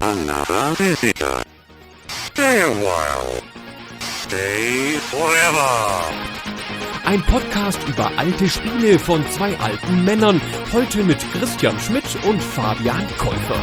Another visitor. Stay a while. Stay forever. Ein Podcast über alte Spiele von zwei alten Männern. Heute mit Christian Schmidt und Fabian Käufer.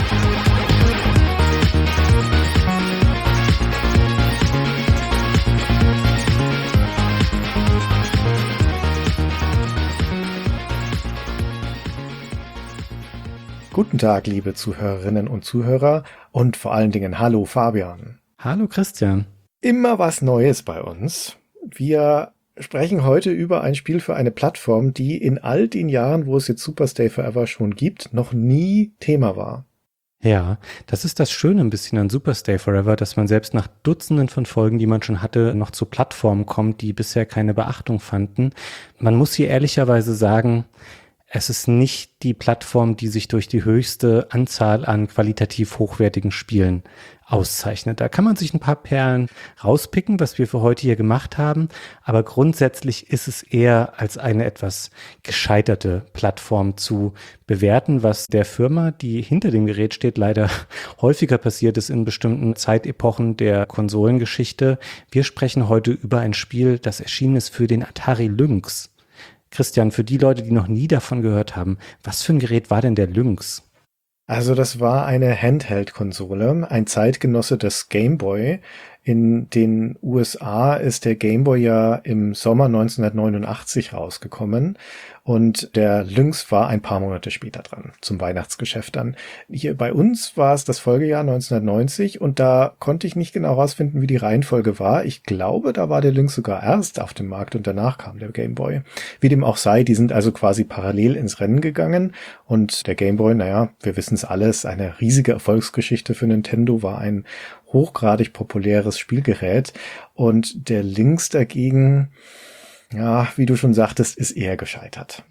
Guten Tag, liebe Zuhörerinnen und Zuhörer und vor allen Dingen hallo Fabian. Hallo Christian. Immer was Neues bei uns. Wir sprechen heute über ein Spiel für eine Plattform, die in all den Jahren, wo es jetzt Super Stay Forever schon gibt, noch nie Thema war. Ja, das ist das Schöne ein bisschen an Super Stay Forever, dass man selbst nach Dutzenden von Folgen, die man schon hatte, noch zu Plattformen kommt, die bisher keine Beachtung fanden. Man muss hier ehrlicherweise sagen, es ist nicht die Plattform, die sich durch die höchste Anzahl an qualitativ hochwertigen Spielen auszeichnet. Da kann man sich ein paar Perlen rauspicken, was wir für heute hier gemacht haben. Aber grundsätzlich ist es eher als eine etwas gescheiterte Plattform zu bewerten, was der Firma, die hinter dem Gerät steht, leider häufiger passiert ist in bestimmten Zeitepochen der Konsolengeschichte. Wir sprechen heute über ein Spiel, das erschienen ist für den Atari Lynx. Christian, für die Leute, die noch nie davon gehört haben, was für ein Gerät war denn der Lynx? Also das war eine Handheld-Konsole, ein Zeitgenosse des Game Boy. In den USA ist der Game Boy ja im Sommer 1989 rausgekommen und der Lynx war ein paar Monate später dran, zum Weihnachtsgeschäft dann. Hier bei uns war es das Folgejahr 1990 und da konnte ich nicht genau rausfinden, wie die Reihenfolge war. Ich glaube, da war der Lynx sogar erst auf dem Markt und danach kam der Game Boy. Wie dem auch sei, die sind also quasi parallel ins Rennen gegangen und der Game Boy, naja, wir wissen es alles, eine riesige Erfolgsgeschichte für Nintendo, war ein hochgradig populäres Spielgerät und der Lynx dagegen, ja, wie du schon sagtest, ist eher gescheitert.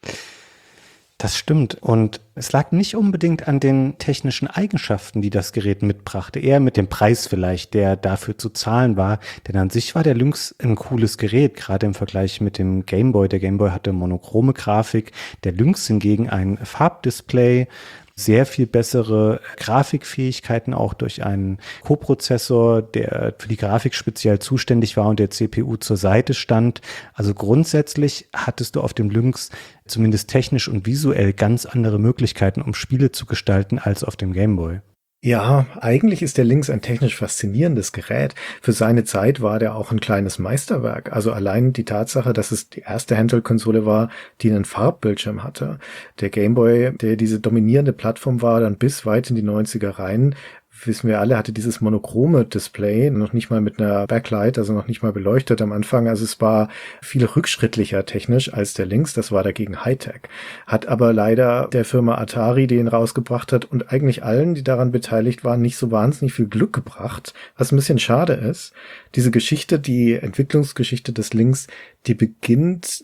Das stimmt und es lag nicht unbedingt an den technischen Eigenschaften, die das Gerät mitbrachte, eher mit dem Preis vielleicht, der dafür zu zahlen war, denn an sich war der Lynx ein cooles Gerät, gerade im Vergleich mit dem Game Boy. Der Game Boy hatte monochrome Grafik, der Lynx hingegen ein Farbdisplay, sehr viel bessere Grafikfähigkeiten, auch durch einen Koprozessor, der für die Grafik speziell zuständig war und der CPU zur Seite stand. Also grundsätzlich hattest du auf dem Lynx zumindest technisch und visuell ganz andere Möglichkeiten, um Spiele zu gestalten, als auf dem Game Boy. Ja, eigentlich ist der Lynx ein technisch faszinierendes Gerät. Für seine Zeit war der auch ein kleines Meisterwerk. Also allein die Tatsache, dass es die erste Handheld-Konsole war, die einen Farbbildschirm hatte. Der Game Boy, der diese dominierende Plattform war, dann bis weit in die 90er rein, wissen wir alle, hatte dieses monochrome Display, noch nicht mal mit einer Backlight, also noch nicht mal beleuchtet am Anfang. Also es war viel rückschrittlicher technisch als der Lynx, das war dagegen Hightech. Hat aber leider der Firma Atari, die ihn rausgebracht hat, und eigentlich allen, die daran beteiligt waren, nicht so wahnsinnig viel Glück gebracht, was ein bisschen schade ist. Diese Geschichte, die Entwicklungsgeschichte des Lynx, die beginnt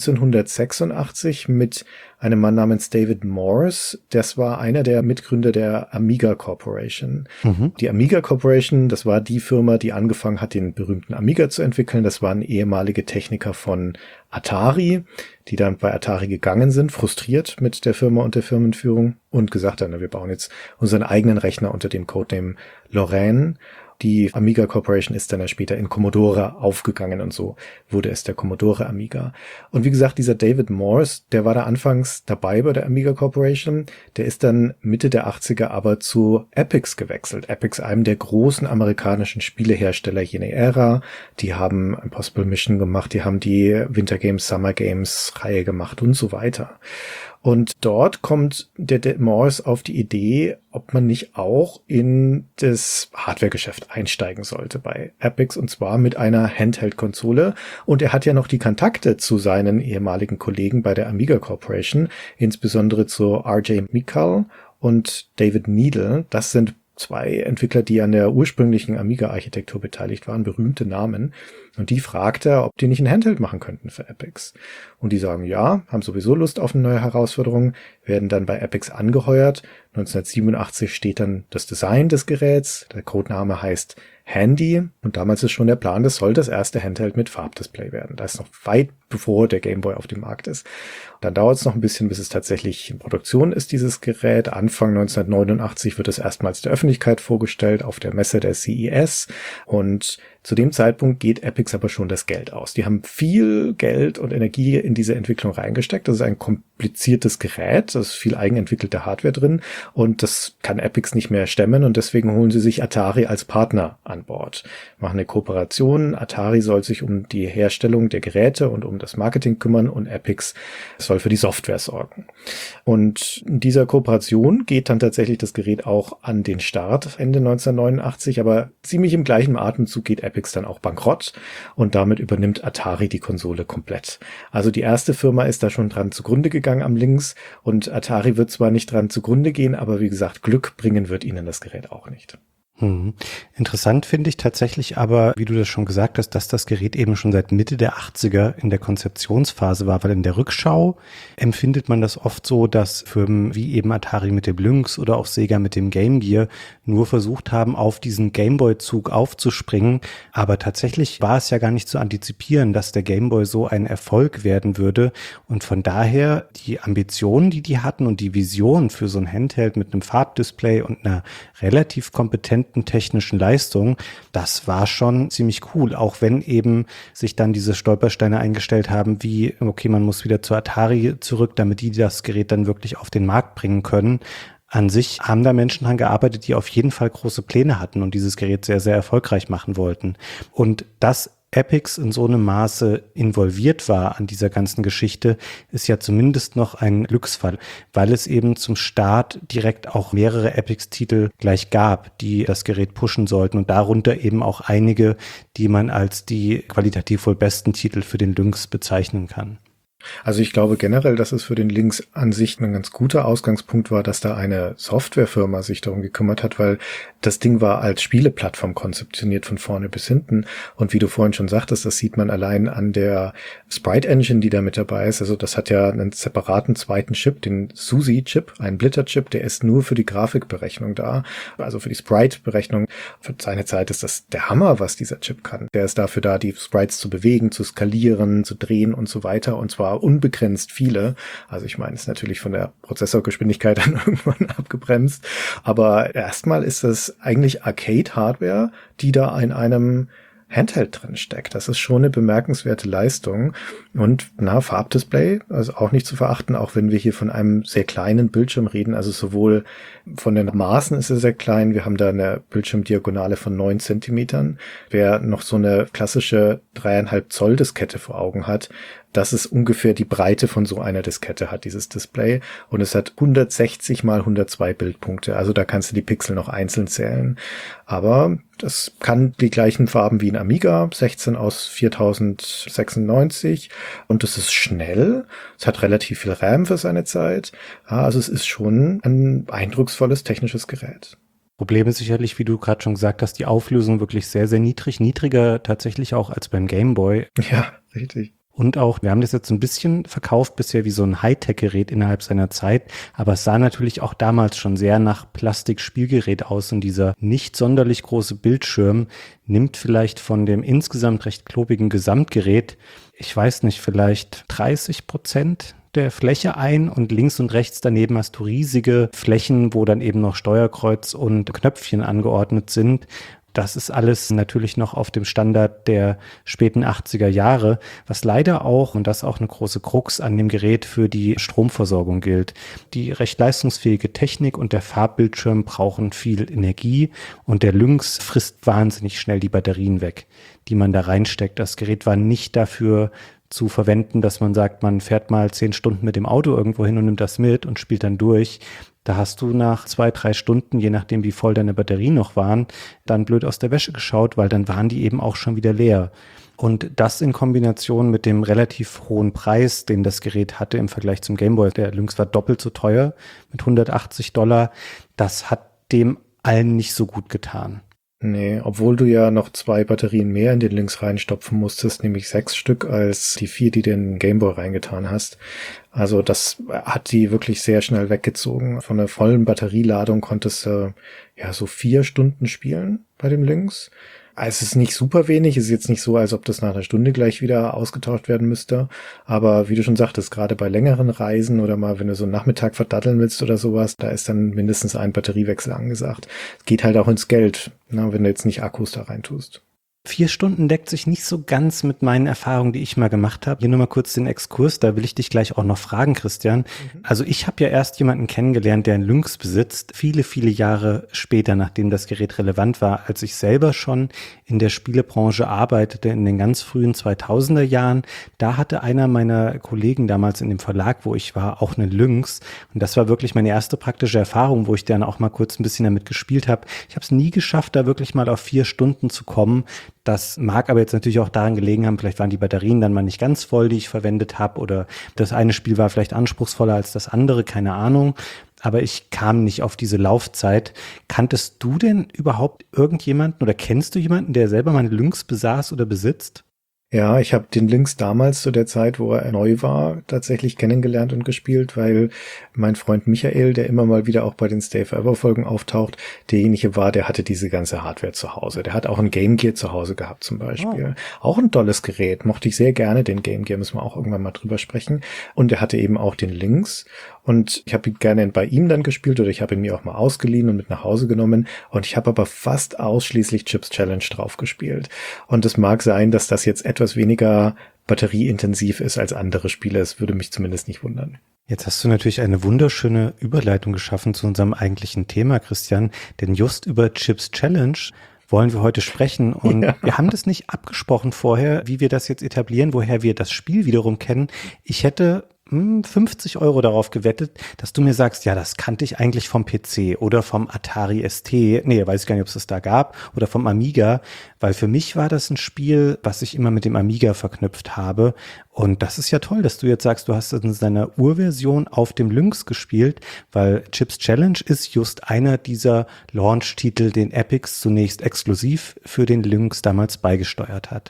1986 mit einem Mann namens David Morse. Das war einer der Mitgründer der Amiga Corporation. Die Amiga Corporation, das war die Firma, die angefangen hat, den berühmten Amiga zu entwickeln. Das waren ehemalige Techniker von Atari, die dann bei Atari gegangen sind, frustriert mit der Firma und der Firmenführung und gesagt haben, wir bauen jetzt unseren eigenen Rechner unter dem Codename Lorraine. Die Amiga Corporation ist dann ja später in Commodore aufgegangen und so wurde es der Commodore Amiga. Und wie gesagt, dieser David Morse, der war da anfangs dabei bei der Amiga Corporation, der ist dann Mitte der 80er aber zu Epyx gewechselt. Epyx, einem der großen amerikanischen Spielehersteller jener Ära. Die haben Impossible Mission gemacht, die haben die Winter Games, Summer Games Reihe gemacht und so weiter. Und dort kommt der Morse auf die Idee, ob man nicht auch in das Hardware-Geschäft einsteigen sollte bei Epyx, und zwar mit einer Handheld-Konsole. Und er hat ja noch die Kontakte zu seinen ehemaligen Kollegen bei der Amiga Corporation, insbesondere zu R.J. Mikal und David Needle. Das sind zwei Entwickler, die an der ursprünglichen Amiga-Architektur beteiligt waren, berühmte Namen. Und die fragt er, ob die nicht ein Handheld machen könnten für Epyx. Und die sagen ja, haben sowieso Lust auf eine neue Herausforderung, werden dann bei Epyx angeheuert. 1987 steht dann das Design des Geräts. Der Codename heißt Handy und damals ist schon der Plan, das soll das erste Handheld mit Farbdisplay werden. Das ist noch weit bevor der Game Boy auf dem Markt ist. Dann dauert es noch ein bisschen, bis es tatsächlich in Produktion ist, dieses Gerät. Anfang 1989 wird es erstmals der Öffentlichkeit vorgestellt auf der Messe der CES und zu dem Zeitpunkt geht Epyx aber schon das Geld aus. Die haben viel Geld und Energie in diese Entwicklung reingesteckt. Das ist ein kompliziertes Gerät, da ist viel eigenentwickelte Hardware drin und das kann Epyx nicht mehr stemmen und deswegen holen sie sich Atari als Partner an Bord. Machen eine Kooperation. Atari soll sich um die Herstellung der Geräte und um das Marketing kümmern und Epyx soll für die Software sorgen. Und in dieser Kooperation geht dann tatsächlich das Gerät auch an den Start Ende 1989, aber ziemlich im gleichen Atemzug geht Epyx dann auch bankrott und damit übernimmt Atari die Konsole komplett. Also die erste Firma ist da schon dran zugrunde gegangen am Lynx und Atari wird zwar nicht dran zugrunde gehen, aber wie gesagt, Glück bringen wird ihnen das Gerät auch nicht. Interessant finde ich tatsächlich aber, wie du das schon gesagt hast, dass das Gerät eben schon seit Mitte der 80er in der Konzeptionsphase war, weil in der Rückschau empfindet man das oft so, dass Firmen wie eben Atari mit dem Lynx oder auch Sega mit dem Game Gear nur versucht haben, auf diesen Gameboy-Zug aufzuspringen, aber tatsächlich war es ja gar nicht zu antizipieren, dass der Gameboy so ein Erfolg werden würde und von daher die Ambitionen, die hatten und die Vision für so ein Handheld mit einem Farbdisplay und einer relativ kompetenten technischen Leistung, das war schon ziemlich cool, auch wenn eben sich dann diese Stolpersteine eingestellt haben, wie, okay, man muss wieder zu Atari zurück, damit die das Gerät dann wirklich auf den Markt bringen können. An sich haben da Menschen dran gearbeitet, die auf jeden Fall große Pläne hatten und dieses Gerät sehr, sehr erfolgreich machen wollten. Und das Epyx in so einem Maße involviert war an dieser ganzen Geschichte, ist ja zumindest noch ein Glücksfall, weil es eben zum Start direkt auch mehrere Epyx-Titel gleich gab, die das Gerät pushen sollten und darunter eben auch einige, die man als die qualitativ wohl besten Titel für den Lynx bezeichnen kann. Also ich glaube generell, dass es für den Lynx an sich ein ganz guter Ausgangspunkt war, dass da eine Softwarefirma sich darum gekümmert hat, weil das Ding war als Spieleplattform konzeptioniert von vorne bis hinten. Und wie du vorhin schon sagtest, das sieht man allein an der Sprite Engine, die da mit dabei ist. Also das hat ja einen separaten zweiten Chip, den SUSI-Chip, einen Blitter-Chip, der ist nur für die Grafikberechnung da, also für die Sprite-Berechnung. Für seine Zeit ist das der Hammer, was dieser Chip kann. Der ist dafür da, die Sprites zu bewegen, zu skalieren, zu drehen und so weiter. Und zwar unbegrenzt viele. Also ich meine, ist natürlich von der Prozessorgeschwindigkeit dann irgendwann abgebremst. Aber erstmal ist das eigentlich Arcade-Hardware, die da in einem Handheld drin steckt. Das ist schon eine bemerkenswerte Leistung. Und Farbdisplay, also auch nicht zu verachten, auch wenn wir hier von einem sehr kleinen Bildschirm reden. Also sowohl von den Maßen ist er sehr klein. Wir haben da eine Bildschirmdiagonale von 9 Zentimetern. Wer noch so eine klassische 3,5 Zoll Diskette vor Augen hat, das ist ungefähr die Breite von so einer Diskette, hat dieses Display. Und es hat 160 mal 102 Bildpunkte. Also da kannst du die Pixel noch einzeln zählen. Aber das kann die gleichen Farben wie ein Amiga, 16 aus 4096. Und es ist schnell. Es hat relativ viel RAM für seine Zeit. Ja, also es ist schon ein eindrucksvolles technisches Gerät. Problem ist sicherlich, wie du gerade schon gesagt hast, die Auflösung wirklich sehr, sehr niedrig. Niedriger tatsächlich auch als beim Game Boy. Ja, richtig. Und auch, wir haben das jetzt ein bisschen verkauft bisher wie so ein Hightech-Gerät innerhalb seiner Zeit, aber es sah natürlich auch damals schon sehr nach Plastikspielgerät aus und dieser nicht sonderlich große Bildschirm nimmt vielleicht von dem insgesamt recht klobigen Gesamtgerät, ich weiß nicht, vielleicht 30% der Fläche ein und links und rechts daneben hast du riesige Flächen, wo dann eben noch Steuerkreuz und Knöpfchen angeordnet sind. Das ist alles natürlich noch auf dem Standard der späten 80er Jahre, was leider auch, und das auch eine große Krux an dem Gerät, für die Stromversorgung gilt. Die recht leistungsfähige Technik und der Farbbildschirm brauchen viel Energie und der Lynx frisst wahnsinnig schnell die Batterien weg, die man da reinsteckt. Das Gerät war nicht dafür zu verwenden, dass man sagt, man fährt mal 10 Stunden mit dem Auto irgendwo hin und nimmt das mit und spielt dann durch. Da hast du nach 2-3 Stunden, je nachdem wie voll deine Batterien noch waren, dann blöd aus der Wäsche geschaut, weil dann waren die eben auch schon wieder leer. Und das in Kombination mit dem relativ hohen Preis, den das Gerät hatte im Vergleich zum Gameboy, der Lynx war doppelt so teuer mit $180, das hat dem allen nicht so gut getan. Nee, obwohl du ja noch 2 Batterien mehr in den Lynx reinstopfen musstest, nämlich 6 Stück als die 4, die du in den Gameboy reingetan hast. Also das hat die wirklich sehr schnell weggezogen. Von der vollen Batterieladung konntest du ja so 4 Stunden spielen bei dem Lynx. Es ist nicht super wenig, ist jetzt nicht so, als ob das nach einer Stunde gleich wieder ausgetauscht werden müsste. Aber wie du schon sagtest, gerade bei längeren Reisen oder mal, wenn du so einen Nachmittag verdatteln willst oder sowas, da ist dann mindestens ein Batteriewechsel angesagt. Es geht halt auch ins Geld, ne, wenn du jetzt nicht Akkus da reintust. 4 Stunden deckt sich nicht so ganz mit meinen Erfahrungen, die ich mal gemacht habe. Hier nur mal kurz den Exkurs, da will ich dich gleich auch noch fragen, Christian. Also ich habe ja erst jemanden kennengelernt, der einen Lynx besitzt, viele, viele Jahre später, nachdem das Gerät relevant war, als ich selber schon in der Spielebranche arbeitete, in den ganz frühen 2000er Jahren. Da hatte einer meiner Kollegen damals in dem Verlag, wo ich war, auch einen Lynx. Und das war wirklich meine erste praktische Erfahrung, wo ich dann auch mal kurz ein bisschen damit gespielt habe. Ich habe es nie geschafft, da wirklich mal auf 4 Stunden zu kommen. Das mag aber jetzt natürlich auch daran gelegen haben, vielleicht waren die Batterien dann mal nicht ganz voll, die ich verwendet habe, oder das eine Spiel war vielleicht anspruchsvoller als das andere, keine Ahnung. Aber ich kam nicht auf diese Laufzeit. Kanntest du denn überhaupt irgendjemanden oder kennst du jemanden, der selber mal eine Lynx besaß oder besitzt? Ja, ich habe den Lynx damals zu der Zeit, wo er neu war, tatsächlich kennengelernt und gespielt, weil mein Freund Michael, der immer mal wieder auch bei den Stay Forever Folgen auftaucht, derjenige war, der hatte diese ganze Hardware zu Hause. Der hat auch ein Game Gear zu Hause gehabt zum Beispiel. Oh. Auch ein tolles Gerät, mochte ich sehr gerne, den Game Gear, müssen wir auch irgendwann mal drüber sprechen. Und er hatte eben auch den Lynx. Und ich habe ihn gerne bei ihm dann gespielt oder ich habe ihn mir auch mal ausgeliehen und mit nach Hause genommen. Und ich habe aber fast ausschließlich Chips Challenge drauf gespielt. Und es mag sein, dass das jetzt etwas weniger batterieintensiv ist als andere Spiele. Es würde mich zumindest nicht wundern. Jetzt hast du natürlich eine wunderschöne Überleitung geschaffen zu unserem eigentlichen Thema, Christian. Denn just über Chips Challenge wollen wir heute sprechen. Und wir haben das nicht abgesprochen vorher, wie wir das jetzt etablieren, woher wir das Spiel wiederum kennen. Ich hätte 50 € darauf gewettet, dass du mir sagst, ja, das kannte ich eigentlich vom PC oder vom Atari ST. Nee, weiß ich gar nicht, ob es das da gab, oder vom Amiga, weil für mich war das ein Spiel, was ich immer mit dem Amiga verknüpft habe. Und das ist ja toll, dass du jetzt sagst, du hast es in seiner Urversion auf dem Lynx gespielt, weil Chips Challenge ist just einer dieser Launch-Titel, den Epyx zunächst exklusiv für den Lynx damals beigesteuert hat.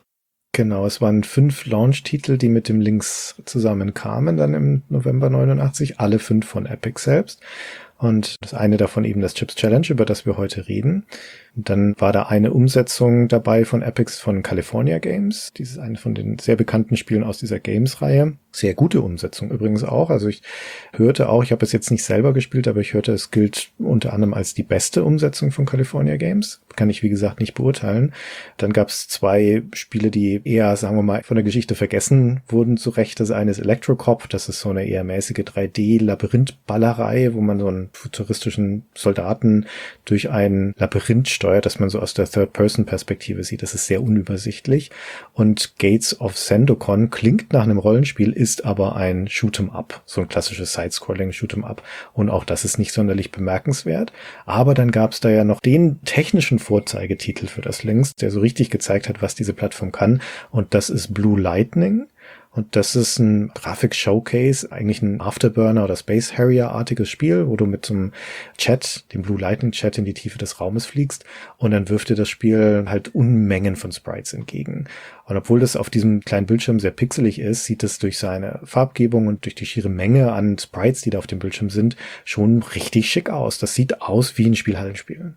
Genau, es waren 5 Launch-Titel, die mit dem Lynx zusammenkamen, dann im November 89, alle 5 von Epyx selbst. Und das eine davon eben das Chips Challenge, über das wir heute reden. Und dann war da eine Umsetzung dabei von Epyx von California Games. Dieses eine von den sehr bekannten Spielen aus dieser Games-Reihe. Sehr gute Umsetzung übrigens auch. Also ich hörte auch, ich habe es jetzt nicht selber gespielt, aber ich hörte, es gilt unter anderem als die beste Umsetzung von California Games. Kann ich, wie gesagt, nicht beurteilen. Dann gab es 2 Spiele, die eher, sagen wir mal, von der Geschichte vergessen wurden zu Recht. Das eine ist Electrocop, das ist so eine eher mäßige 3D-Labyrinth-Ballerei, wo man so einen futuristischen Soldaten durch ein Labyrinth steuert, das man so aus der Third-Person-Perspektive sieht. Das ist sehr unübersichtlich. Und Gates of Zendokon klingt nach einem Rollenspiel, ist aber ein Shoot'em-up, so ein klassisches Side-Scrolling-Shoot'em-up. Und auch das ist nicht sonderlich bemerkenswert. Aber dann gab es da ja noch den technischen Vorzeigetitel für das Lynx, der so richtig gezeigt hat, was diese Plattform kann. Und das ist Blue Lightning. Und das ist ein Grafik-Showcase, eigentlich ein Afterburner oder Space Harrier-artiges Spiel, wo du mit so einem Chat, dem Blue Lightning Chat, in die Tiefe des Raumes fliegst und dann wirft dir das Spiel halt Unmengen von Sprites entgegen. Und obwohl das auf diesem kleinen Bildschirm sehr pixelig ist, sieht es durch seine Farbgebung und durch die schiere Menge an Sprites, die da auf dem Bildschirm sind, schon richtig schick aus. Das sieht aus wie ein Spielhallenspiel.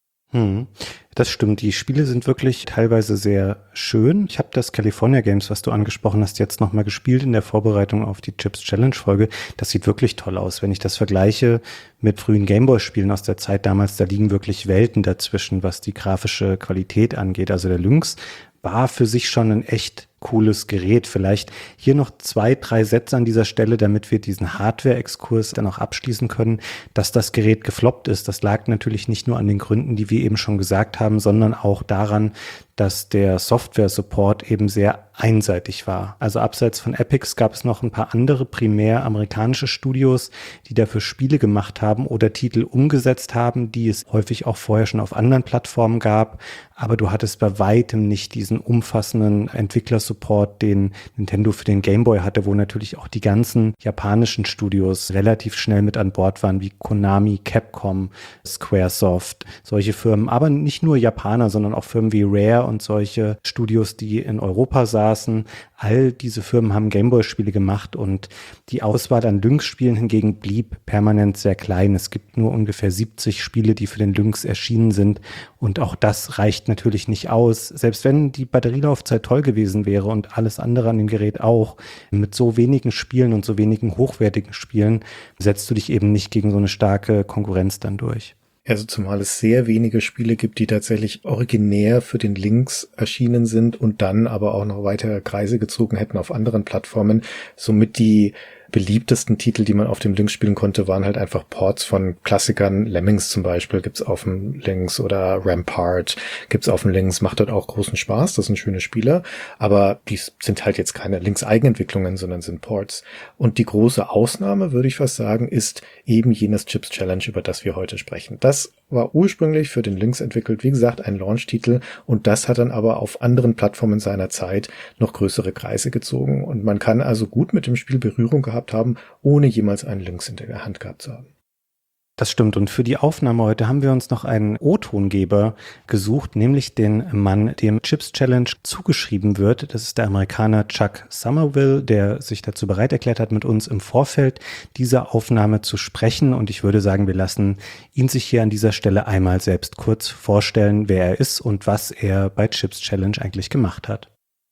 Das stimmt, die Spiele sind wirklich teilweise sehr schön. Ich habe das California Games, was du angesprochen hast, jetzt nochmal gespielt in der Vorbereitung auf die Chips Challenge Folge. Das sieht wirklich toll aus. Wenn ich das vergleiche mit frühen Gameboy-Spielen aus der Zeit damals, da liegen wirklich Welten dazwischen, was die grafische Qualität angeht. Also der Lynx war für sich schon ein echt cooles Gerät. Vielleicht hier noch 2, 3 Sätze an dieser Stelle, damit wir diesen Hardware-Exkurs dann auch abschließen können. Dass das Gerät gefloppt ist, das lag natürlich nicht nur an den Gründen, die wir eben schon gesagt haben, sondern auch daran, dass der Software-Support eben sehr einseitig war. Also abseits von Epyx gab es noch ein paar andere primär amerikanische Studios, die dafür Spiele gemacht haben oder Titel umgesetzt haben, die es häufig auch vorher schon auf anderen Plattformen gab. Aber du hattest bei weitem nicht diesen diesen umfassenden Entwicklersupport, den Nintendo für den Game Boy hatte, wo natürlich auch die ganzen japanischen Studios relativ schnell mit an Bord waren, wie Konami, Capcom, Squaresoft, solche Firmen. Aber nicht nur Japaner, sondern auch Firmen wie Rare und solche Studios, die in Europa saßen. All diese Firmen haben Gameboy-Spiele gemacht und die Auswahl an Lynx-Spielen hingegen blieb permanent sehr klein. Es gibt nur ungefähr 70 Spiele, die für den Lynx erschienen sind und auch das reicht natürlich nicht aus. Selbst wenn die Batterielaufzeit toll gewesen wäre und alles andere an dem Gerät auch, mit so wenigen Spielen und so wenigen hochwertigen Spielen setzt du dich eben nicht gegen so eine starke Konkurrenz dann durch. Also zumal es sehr wenige Spiele gibt, die tatsächlich originär für den Lynx erschienen sind und dann aber auch noch weitere Kreise gezogen hätten auf anderen Plattformen. Somit die beliebtesten Titel, die man auf dem Lynx spielen konnte, waren halt einfach Ports von Klassikern. Lemmings zum Beispiel gibt's auf dem Lynx oder Rampart gibt's auf dem Lynx. Macht dort auch großen Spaß. Das sind schöne Spiele. Aber die sind halt jetzt keine Lynx-Eigenentwicklungen, sondern sind Ports. Und die große Ausnahme, würde ich fast sagen, ist eben jenes Chips Challenge, über das wir heute sprechen. Das war ursprünglich für den Lynx entwickelt, wie gesagt, ein Launch-Titel und das hat dann aber auf anderen Plattformen seiner Zeit noch größere Kreise gezogen und man kann also gut mit dem Spiel Berührung gehabt haben, ohne jemals einen Lynx in der Hand gehabt zu haben. Das stimmt. Und für die Aufnahme heute haben wir uns noch einen O-Tongeber gesucht, nämlich den Mann, dem Chips Challenge zugeschrieben wird. Das ist der Amerikaner Chuck Somerville, der sich dazu bereit erklärt hat, mit uns im Vorfeld dieser Aufnahme zu sprechen. Und ich würde sagen, wir lassen ihn sich hier an dieser Stelle einmal selbst kurz vorstellen, wer er ist und was er bei Chips Challenge eigentlich gemacht hat.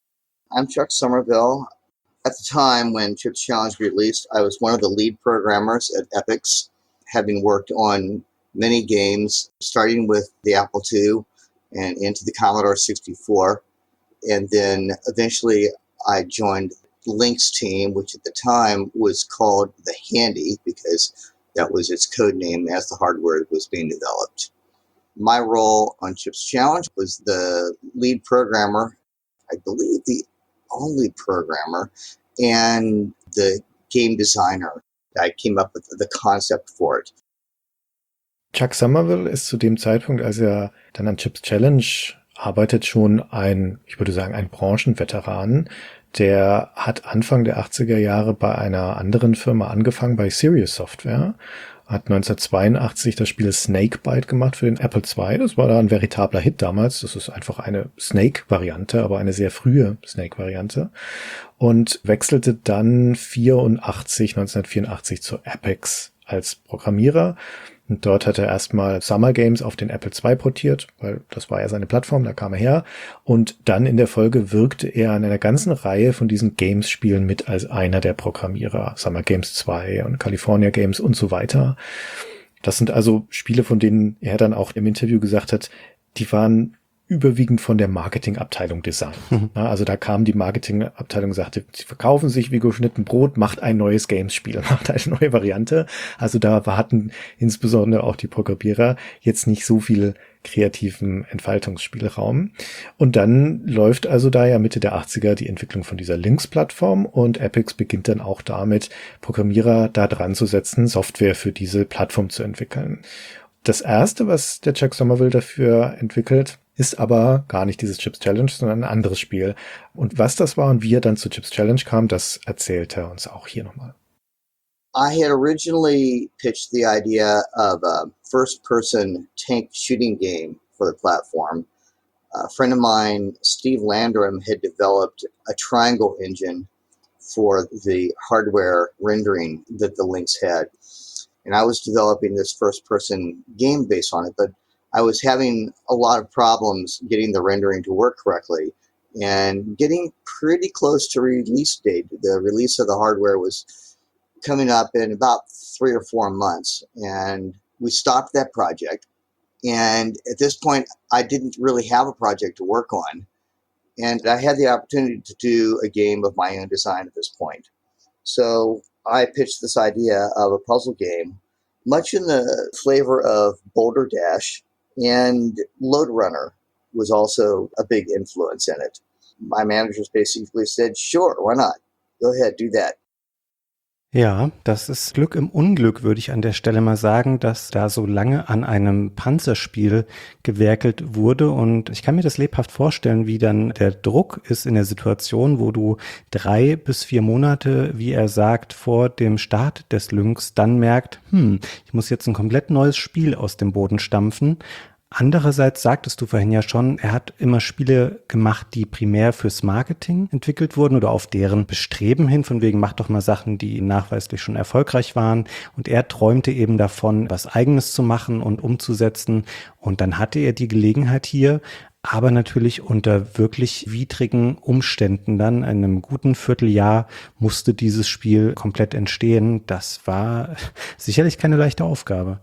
I'm Chuck Somerville. At the time when Chips Challenge released, I was one of the lead programmers at Epix, having worked on many games, starting with the Apple II and into the Commodore 64. And then eventually I joined Lynx team, which at the time was called the Handy because that was its code name as the hardware was being developed. My role on Chips Challenge was the lead programmer, I believe the only programmer, and the game designer. I came up with the concept for it. Chuck Somerville ist zu dem Zeitpunkt, als er dann an Chips Challenge arbeitet, schon ich würde sagen, ein Branchenveteran. Der hat Anfang der 80er Jahre bei einer anderen Firma angefangen, bei Sirius Software. Hat 1982 das Spiel Snakebite gemacht für den Apple II. Das war da ein veritabler Hit damals. Das ist einfach eine Snake-Variante, aber eine sehr frühe Snake-Variante. Und wechselte dann 1984 zu Epix als Programmierer. Und dort hat er erstmal Summer Games auf den Apple II portiert, weil das war ja seine Plattform, da kam er her. Und dann in der Folge wirkte er an einer ganzen Reihe von diesen Games-Spielen mit als einer der Programmierer. Summer Games 2 und California Games und so weiter. Das sind also Spiele, von denen er dann auch im Interview gesagt hat, die waren überwiegend von der Marketingabteilung designt. Ja, also da kam die Marketingabteilung und sagte, sie verkaufen sich wie geschnitten Brot, macht ein neues Games-Spiel, macht eine neue Variante. Also da hatten insbesondere auch die Programmierer jetzt nicht so viel kreativen Entfaltungsspielraum. Und dann läuft also da ja Mitte der 80er die Entwicklung von dieser Lynx-Plattform und Epix beginnt dann auch damit, Programmierer da dran zu setzen, Software für diese Plattform zu entwickeln. Das erste, was der Chuck Somerville dafür entwickelt, ist aber gar nicht dieses Chips Challenge, sondern ein anderes Spiel. Und was das war und wie er dann zu Chips Challenge kam, das erzählt er uns auch hier nochmal. I had originally pitched the idea of a first-person tank shooting game for the platform. A friend of mine, Steve Landrum, had developed a triangle engine for the hardware rendering that the Lynx had. And I was developing this first-person game based on it, but I was having a lot of problems getting the rendering to work correctly and getting pretty close to release date. The release of the hardware was coming up in about 3 or 4 months, and we stopped that project. And at this point, I didn't really have a project to work on, and I had the opportunity to do a game of my own design at this point. So I pitched this idea of a puzzle game, much in the flavor of Boulder Dash, and Lode Runner was also a big influence in it. My managers basically said, sure, why not? Go ahead, do that. Ja, das ist Glück im Unglück, würde ich an der Stelle mal sagen, dass da so lange an einem Panzerspiel gewerkelt wurde. Und ich kann mir das lebhaft vorstellen, wie dann der Druck ist in der Situation, wo du 3 bis 4 Monate, wie er sagt, vor dem Start des Lynx dann merkt, ich muss jetzt ein komplett neues Spiel aus dem Boden stampfen. Andererseits sagtest du vorhin ja schon, er hat immer Spiele gemacht, die primär fürs Marketing entwickelt wurden oder auf deren Bestreben hin, von wegen, mach doch mal Sachen, die nachweislich schon erfolgreich waren. Und er träumte eben davon, was Eigenes zu machen und umzusetzen. Und dann hatte er die Gelegenheit hier, aber natürlich unter wirklich widrigen Umständen dann. In einem guten Vierteljahr musste dieses Spiel komplett entstehen. Das war sicherlich keine leichte Aufgabe.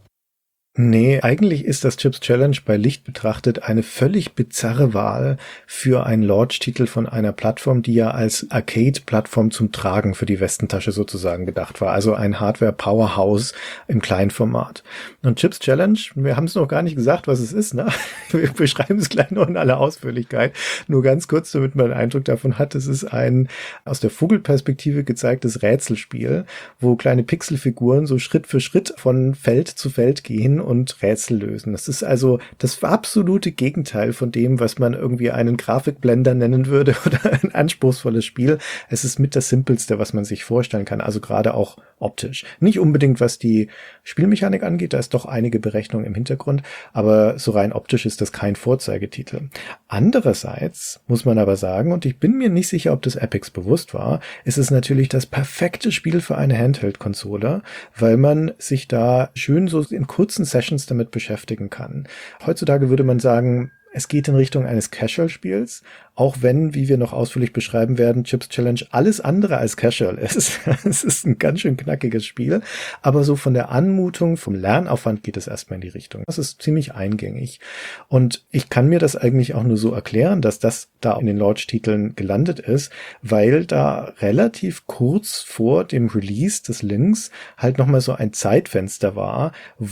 Nee, eigentlich ist das Chips Challenge bei Licht betrachtet eine völlig bizarre Wahl für einen Launch-Titel von einer Plattform, die ja als Arcade-Plattform zum Tragen für die Westentasche sozusagen gedacht war. Also ein Hardware-Powerhouse im Kleinformat. Und Chips Challenge, wir haben es noch gar nicht gesagt, was es ist, ne? Wir beschreiben es gleich noch in aller Ausführlichkeit. Nur ganz kurz, damit man einen Eindruck davon hat, es ist ein aus der Vogelperspektive gezeigtes Rätselspiel, wo kleine Pixelfiguren so Schritt für Schritt von Feld zu Feld gehen und Rätsel lösen. Das ist also das absolute Gegenteil von dem, was man irgendwie einen Grafikblender nennen würde oder ein anspruchsvolles Spiel. Es ist mit das Simpelste, was man sich vorstellen kann, also gerade auch optisch. Nicht unbedingt, was die Spielmechanik angeht, da ist doch einige Berechnung im Hintergrund, aber so rein optisch ist das kein Vorzeigetitel. Andererseits muss man aber sagen, und ich bin mir nicht sicher, ob das Epyx bewusst war, ist es natürlich das perfekte Spiel für eine Handheld-Konsole, weil man sich da schön so in kurzen Sessions damit beschäftigen kann. Heutzutage würde man sagen, es geht in Richtung eines Casual-Spiels, auch wenn, wie wir noch ausführlich beschreiben werden, Chips Challenge alles andere als Casual ist. Es ist ein ganz schön knackiges Spiel, aber so von der Anmutung, vom Lernaufwand geht es erstmal in die Richtung. Das ist ziemlich eingängig. Und ich kann mir das eigentlich auch nur so erklären, dass das da in den Launch-Titeln gelandet ist, weil da relativ kurz vor dem Release des Lynx halt nochmal so ein Zeitfenster war,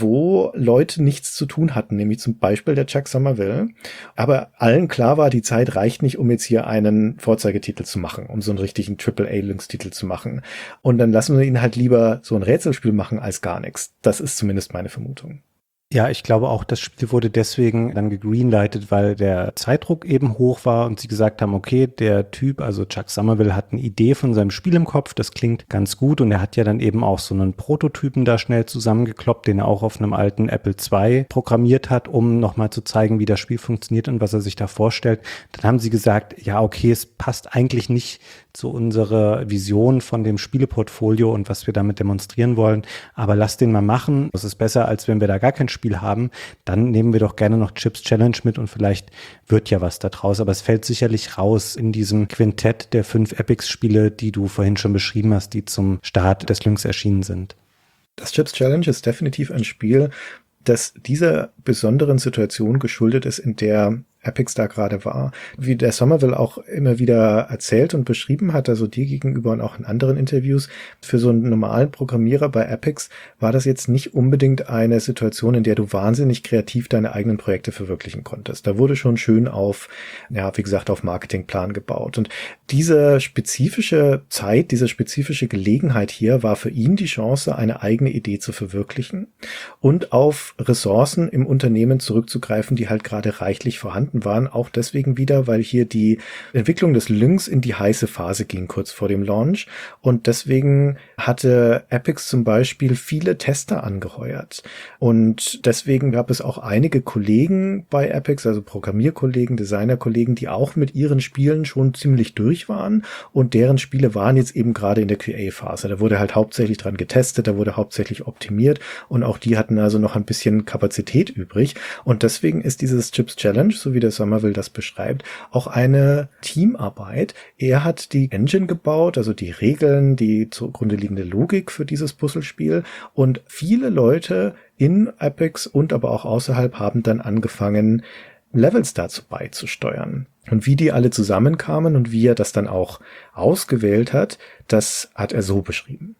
wo Leute nichts zu tun hatten, nämlich zum Beispiel der Chuck Somerville. Aber allen klar war, die Zeit reicht nicht, um jetzt hier einen Vorzeigetitel zu machen, um so einen richtigen AAA-Lynx-Titel zu machen. Und dann lassen wir ihn halt lieber so ein Rätselspiel machen als gar nichts. Das ist zumindest meine Vermutung. Ja, ich glaube auch, das Spiel wurde deswegen dann gegreenlightet, weil der Zeitdruck eben hoch war und sie gesagt haben, okay, der Typ, also Chuck Somerville, hat eine Idee von seinem Spiel im Kopf, das klingt ganz gut und er hat ja dann eben auch so einen Prototypen da schnell zusammengekloppt, den er auch auf einem alten Apple II programmiert hat, um nochmal zu zeigen, wie das Spiel funktioniert und was er sich da vorstellt. Dann haben sie gesagt, ja, okay, es passt eigentlich nicht zu unserer Vision von dem Spieleportfolio und was wir damit demonstrieren wollen, aber lass den mal machen. Das ist besser, als wenn wir da gar kein Spiel haben. Dann nehmen wir doch gerne noch Chips Challenge mit und vielleicht wird ja was da draus. Aber es fällt sicherlich raus in diesem Quintett der 5 Epyx-Spiele, die du vorhin schon beschrieben hast, die zum Start des Lynx erschienen sind. Das Chips Challenge ist definitiv ein Spiel, das dieser besonderen Situation geschuldet ist, in der Epyx da gerade war. Wie der Somerville auch immer wieder erzählt und beschrieben hat, also dir gegenüber und auch in anderen Interviews, für so einen normalen Programmierer bei Epyx war das jetzt nicht unbedingt eine Situation, in der du wahnsinnig kreativ deine eigenen Projekte verwirklichen konntest. Da wurde schon schön auf, ja, wie gesagt, auf Marketingplan gebaut. Und diese spezifische Zeit, diese spezifische Gelegenheit hier war für ihn die Chance, eine eigene Idee zu verwirklichen und auf Ressourcen im Unternehmen zurückzugreifen, die halt gerade reichlich vorhanden waren, auch deswegen wieder, weil hier die Entwicklung des Lynx in die heiße Phase ging, kurz vor dem Launch. Und deswegen hatte Epyx zum Beispiel viele Tester angeheuert. Und deswegen gab es auch einige Kollegen bei Epyx, also Programmierkollegen, Designerkollegen, die auch mit ihren Spielen schon ziemlich durch waren. Und deren Spiele waren jetzt eben gerade in der QA-Phase. Da wurde halt hauptsächlich dran getestet, da wurde hauptsächlich optimiert. Und auch die hatten also noch ein bisschen Kapazität übrig. Und deswegen ist dieses Chips Challenge, so wie der Somerville das beschreibt, auch eine Teamarbeit. Er hat die Engine gebaut, also die Regeln, die zugrunde liegende Logik für dieses Puzzlespiel, und viele Leute in Epyx und aber auch außerhalb haben dann angefangen, Levels dazu beizusteuern. Und wie die alle zusammenkamen und wie er das dann auch ausgewählt hat, das hat er so beschrieben.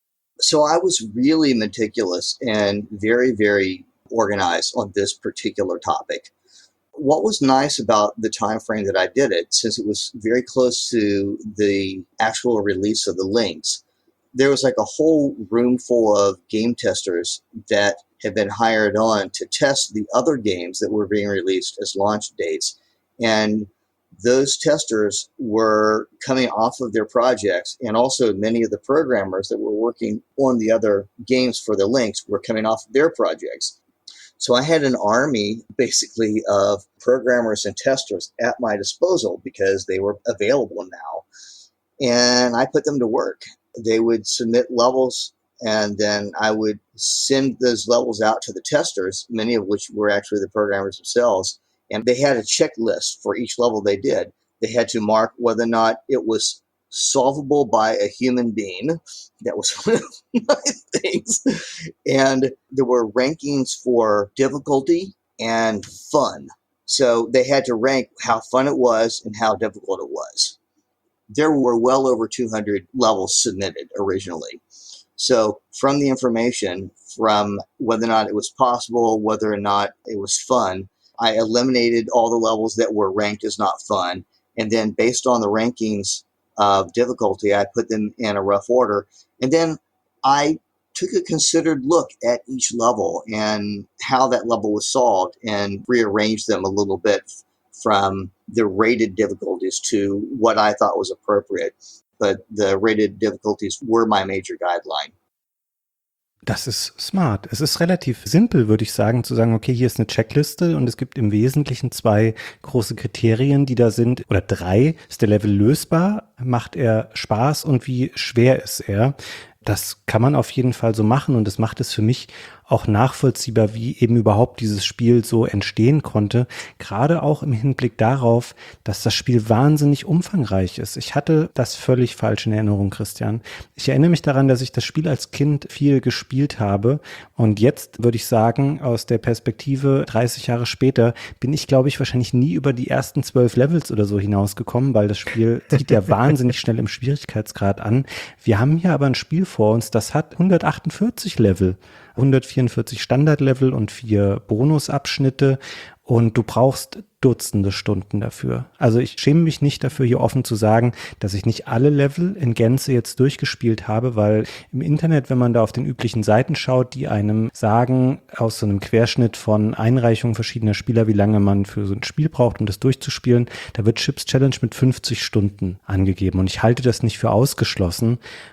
So I was really meticulous and very, very organized on this particular topic. What was nice about the time frame that I did it, since it was very close to the actual release of the Lynx, there was like a whole room full of game testers that had been hired on to test the other games that were being released as launch dates. And those testers were coming off of their projects, and also many of the programmers that were working on the other games for the Lynx were coming off of their projects. So I had an army, basically, of programmers and testers at my disposal because they were available now. And I put them to work. They would submit levels, and then I would send those levels out to the testers, many of which were actually the programmers themselves. And they had a checklist for each level they did. They had to mark whether or not it was solvable by a human being. That was one of my things. And there were rankings for difficulty and fun. So they had to rank how fun it was and how difficult it was. There were well over 200 levels submitted originally. So from the information, from whether or not it was possible, whether or not it was fun, I eliminated all the levels that were ranked as not fun. And then based on the rankings of difficulty, I put them in a rough order. And then I took a considered look at each level and how that level was solved and rearranged them a little bit from the rated difficulties to what I thought was appropriate. But the rated difficulties were my major guideline. Das ist smart. Es ist relativ simpel, würde ich sagen, zu sagen, okay, hier ist eine Checkliste und es gibt im Wesentlichen 2 große Kriterien, die da sind, oder 3. Ist der Level lösbar? Macht er Spaß und wie schwer ist er? Das kann man auf jeden Fall so machen und das macht es für mich auch nachvollziehbar, wie eben überhaupt dieses Spiel so entstehen konnte. Gerade auch im Hinblick darauf, dass das Spiel wahnsinnig umfangreich ist. Ich hatte das völlig falsch in Erinnerung, Christian. Ich erinnere mich daran, dass ich das Spiel als Kind viel gespielt habe und jetzt würde ich sagen, aus der Perspektive 30 Jahre später bin ich, glaube ich, wahrscheinlich nie über die ersten 12 Levels oder so hinausgekommen, weil das Spiel zieht ja wahnsinnig schnell im Schwierigkeitsgrad an. Wir haben hier aber ein Spiel vor uns, das hat 148 Level. 144 Standardlevel und 4 Bonusabschnitte und du brauchst Dutzende Stunden dafür. Also ich schäme mich nicht dafür, hier offen zu sagen, dass ich nicht alle Level in Gänze jetzt durchgespielt habe, weil im Internet, wenn man da auf den üblichen Seiten schaut, die einem sagen, aus so einem Querschnitt von Einreichungen verschiedener Spieler, wie lange man für so ein Spiel braucht, um das durchzuspielen, da wird Chips Challenge mit 50 Stunden angegeben und ich halte das nicht für ausgeschlossen.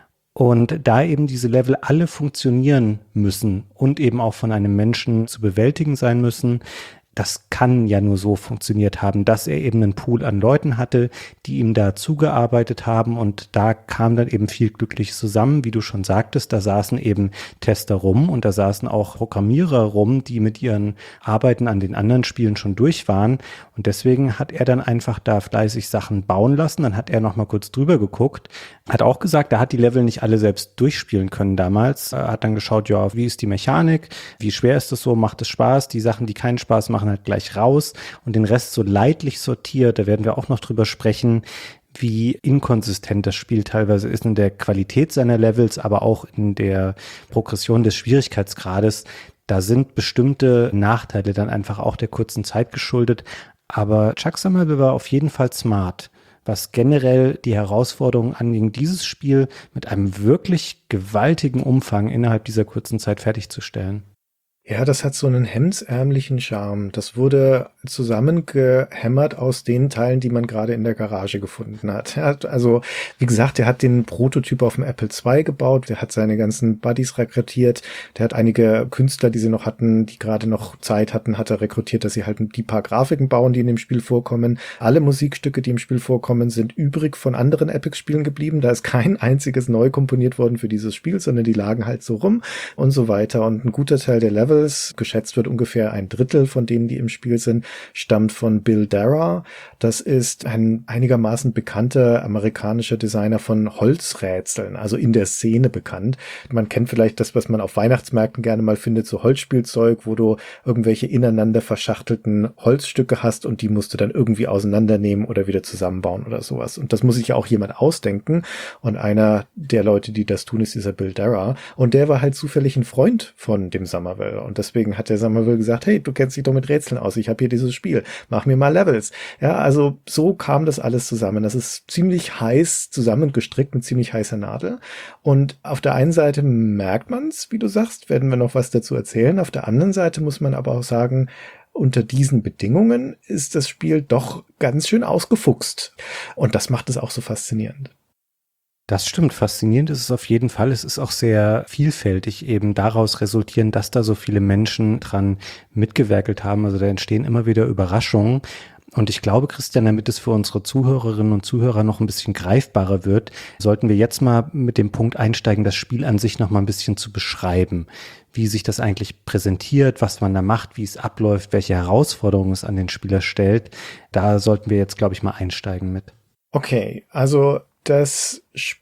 Und da eben diese Level alle funktionieren müssen und eben auch von einem Menschen zu bewältigen sein müssen, das kann ja nur so funktioniert haben, dass er eben einen Pool an Leuten hatte, die ihm da zugearbeitet haben und da kam dann eben viel Glückliches zusammen, wie du schon sagtest, da saßen eben Tester rum und da saßen auch Programmierer rum, die mit ihren Arbeiten an den anderen Spielen schon durch waren und deswegen hat er dann einfach da fleißig Sachen bauen lassen, dann hat er noch mal kurz drüber geguckt, hat auch gesagt, er hat die Level nicht alle selbst durchspielen können damals, er hat dann geschaut, ja, wie ist die Mechanik, wie schwer ist das so, macht es Spaß, die Sachen, die keinen Spaß machen, halt gleich raus und den Rest so leidlich sortiert, da werden wir auch noch drüber sprechen, wie inkonsistent das Spiel teilweise ist in der Qualität seiner Levels, aber auch in der Progression des Schwierigkeitsgrades. Da sind bestimmte Nachteile dann einfach auch der kurzen Zeit geschuldet, aber Chuck Somerville war auf jeden Fall smart, was generell die Herausforderung anging, dieses Spiel mit einem wirklich gewaltigen Umfang innerhalb dieser kurzen Zeit fertigzustellen. Ja, das hat so einen hemdsärmlichen Charme. Das wurde zusammengehämmert aus den Teilen, die man gerade in der Garage gefunden hat. Also, wie gesagt, er hat den Prototyp auf dem Apple II gebaut, der hat seine ganzen Buddies rekrutiert, der hat einige Künstler, die sie noch hatten, die gerade noch Zeit hatten, hat er rekrutiert, dass sie halt die paar Grafiken bauen, die in dem Spiel vorkommen. Alle Musikstücke, die im Spiel vorkommen, sind übrig von anderen Epic-Spielen geblieben. Da ist kein einziges neu komponiert worden für dieses Spiel, sondern die lagen halt so rum und so weiter. Und ein guter Teil der Level, geschätzt wird ungefähr 1/3 von denen, die im Spiel sind, stammt von Bill Dara. Das ist ein einigermaßen bekannter amerikanischer Designer von Holzrätseln, also in der Szene bekannt. Man kennt vielleicht das, was man auf Weihnachtsmärkten gerne mal findet, so Holzspielzeug, wo du irgendwelche ineinander verschachtelten Holzstücke hast und die musst du dann irgendwie auseinandernehmen oder wieder zusammenbauen oder sowas. Und das muss sich ja auch jemand ausdenken. Und einer der Leute, die das tun, ist dieser Bill Dara. Und der war halt zufällig ein Freund von dem Somerville. Und deswegen hat der Somerville gesagt, hey, du kennst dich doch mit Rätseln aus, ich habe hier dieses Spiel, mach mir mal Levels. Ja, also so kam das alles zusammen. Das ist ziemlich heiß zusammengestrickt mit ziemlich heißer Nadel. Und auf der einen Seite merkt man's, wie du sagst, werden wir noch was dazu erzählen. Auf der anderen Seite muss man aber auch sagen, unter diesen Bedingungen ist das Spiel doch ganz schön ausgefuchst. Und das macht es auch so faszinierend. Das stimmt, faszinierend ist es auf jeden Fall. Es ist auch sehr vielfältig eben daraus resultierend, dass da so viele Menschen dran mitgewerkelt haben. Also da entstehen immer wieder Überraschungen. Und ich glaube, Christian, damit es für unsere Zuhörerinnen und Zuhörer noch ein bisschen greifbarer wird, sollten wir jetzt mal mit dem Punkt einsteigen, das Spiel an sich noch mal ein bisschen zu beschreiben. Wie sich das eigentlich präsentiert, was man da macht, wie es abläuft, welche Herausforderungen es an den Spieler stellt. Da sollten wir jetzt, glaube ich, mal einsteigen mit. Okay, also das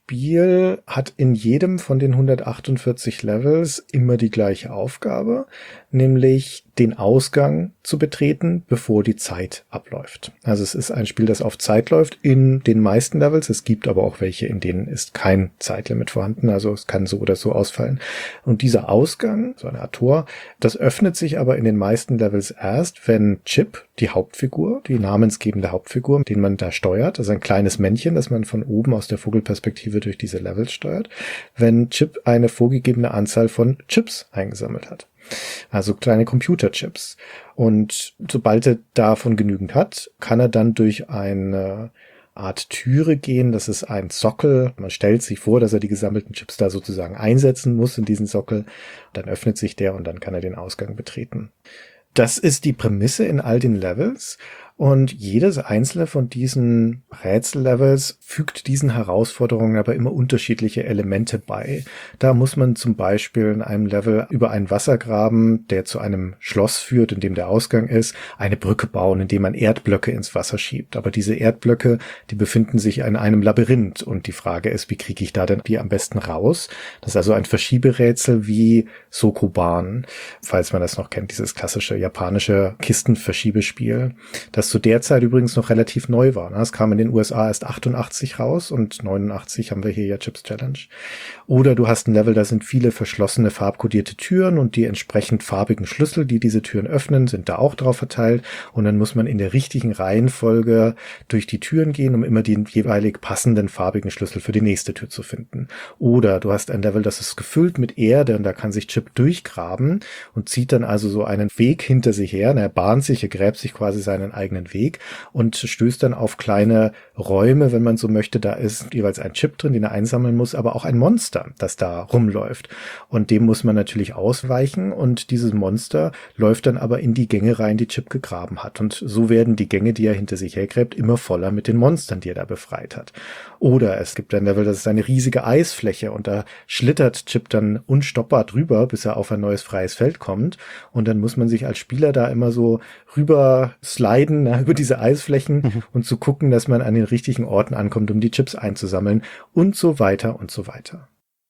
Spiel hat in jedem von den 148 Levels immer die gleiche Aufgabe, nämlich den Ausgang zu betreten, bevor die Zeit abläuft. Also es ist ein Spiel, das auf Zeit läuft in den meisten Levels. Es gibt aber auch welche, in denen ist kein Zeitlimit vorhanden. Also es kann so oder so ausfallen. Und dieser Ausgang, so eine Art Tor, das öffnet sich aber in den meisten Levels erst, wenn Chip, die Hauptfigur, die namensgebende Hauptfigur, den man da steuert, also ein kleines Männchen, das man von oben aus der Vogelperspektive durch diese Levels steuert, wenn Chip eine vorgegebene Anzahl von Chips eingesammelt hat. Also kleine Computerchips. Und sobald er davon genügend hat, kann er dann durch eine Art Türe gehen. Das ist ein Sockel. Man stellt sich vor, dass er die gesammelten Chips da sozusagen einsetzen muss in diesen Sockel. Dann öffnet sich der und dann kann er den Ausgang betreten. Das ist die Prämisse in all den Levels. Und jedes einzelne von diesen Rätsellevels fügt diesen Herausforderungen aber immer unterschiedliche Elemente bei. Da muss man zum Beispiel in einem Level über einen Wassergraben, der zu einem Schloss führt, in dem der Ausgang ist, eine Brücke bauen, indem man Erdblöcke ins Wasser schiebt. Aber diese Erdblöcke, die befinden sich in einem Labyrinth. Und die Frage ist, wie kriege ich da denn die am besten raus? Das ist also ein Verschieberätsel wie Sokoban, falls man das noch kennt, dieses klassische japanische Kistenverschiebespiel, das zu der Zeit übrigens noch relativ neu war. Es kam in den USA erst 88 raus und 89 haben wir hier ja Chips Challenge. Oder du hast ein Level, da sind viele verschlossene farbkodierte Türen und die entsprechend farbigen Schlüssel, die diese Türen öffnen, sind da auch drauf verteilt. Und dann muss man in der richtigen Reihenfolge durch die Türen gehen, um immer den jeweilig passenden farbigen Schlüssel für die nächste Tür zu finden. Oder du hast ein Level, das ist gefüllt mit Erde und da kann sich Chip durchgraben und zieht dann also so einen Weg hinter sich her. Er bahnt sich, er gräbt sich quasi seinen eigenen Weg und stößt dann auf kleine Räume, wenn man so möchte. Da ist jeweils ein Chip drin, den er einsammeln muss, aber auch ein Monster, das da rumläuft. Und dem muss man natürlich ausweichen und dieses Monster läuft dann aber in die Gänge rein, die Chip gegraben hat. Und so werden die Gänge, die er hinter sich hergräbt, immer voller mit den Monstern, die er da befreit hat. Oder es gibt ein Level, das ist eine riesige Eisfläche und da schlittert Chip dann unstoppbar drüber, bis er auf ein neues freies Feld kommt. Und dann muss man sich als Spieler da immer so rüber sliden, über diese Eisflächen und zu gucken, dass man an den richtigen Orten ankommt, um die Chips einzusammeln und so weiter und so weiter.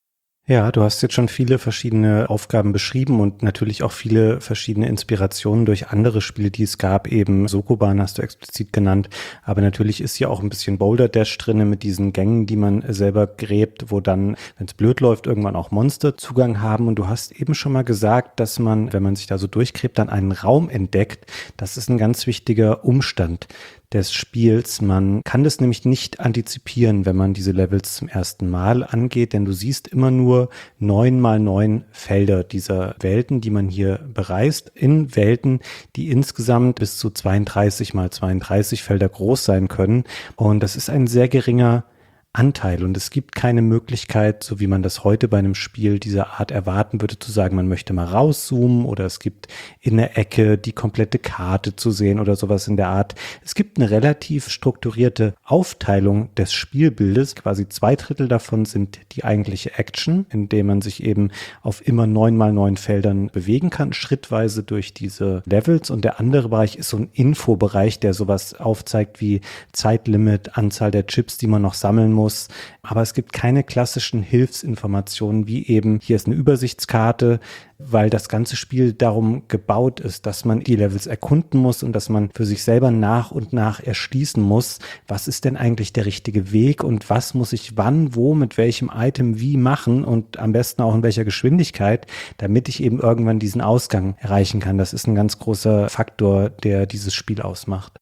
Ja, du hast jetzt schon viele verschiedene Aufgaben beschrieben und natürlich auch viele verschiedene Inspirationen durch andere Spiele, die es gab. Eben Sokoban hast du explizit genannt. Aber natürlich ist hier auch ein bisschen Boulder Dash drinne mit diesen Gängen, die man selber gräbt, wo dann, wenn es blöd läuft, irgendwann auch Monster Zugang haben. Und du hast eben schon mal gesagt, dass man, wenn man sich da so durchgräbt, dann einen Raum entdeckt. Das ist ein ganz wichtiger Umstand des Spiels. Man kann das nämlich nicht antizipieren, wenn man diese Levels zum ersten Mal angeht, denn du siehst immer nur 9x9 Felder dieser Welten, die man hier bereist, in Welten, die insgesamt bis zu 32x32 Felder groß sein können. Und das ist ein sehr geringer Anteil und es gibt keine Möglichkeit, so wie man das heute bei einem Spiel dieser Art erwarten würde, zu sagen, man möchte mal rauszoomen oder es gibt in der Ecke die komplette Karte zu sehen oder sowas in der Art. Es gibt eine relativ strukturierte Aufteilung des Spielbildes. Quasi 2/3 davon sind die eigentliche Action, indem man sich eben auf immer 9x9 Feldern bewegen kann, schrittweise durch diese Levels, und der andere Bereich ist so ein Infobereich, der sowas aufzeigt wie Zeitlimit, Anzahl der Chips, die man noch sammeln muss, muss. Aber es gibt keine klassischen Hilfsinformationen, wie eben, hier ist eine Übersichtskarte, weil das ganze Spiel darum gebaut ist, dass man die Levels erkunden muss und dass man für sich selber nach und nach erschließen muss, was ist denn eigentlich der richtige Weg und was muss ich wann, wo, mit welchem Item wie machen und am besten auch in welcher Geschwindigkeit, damit ich eben irgendwann diesen Ausgang erreichen kann. Das ist ein ganz großer Faktor, der dieses Spiel ausmacht.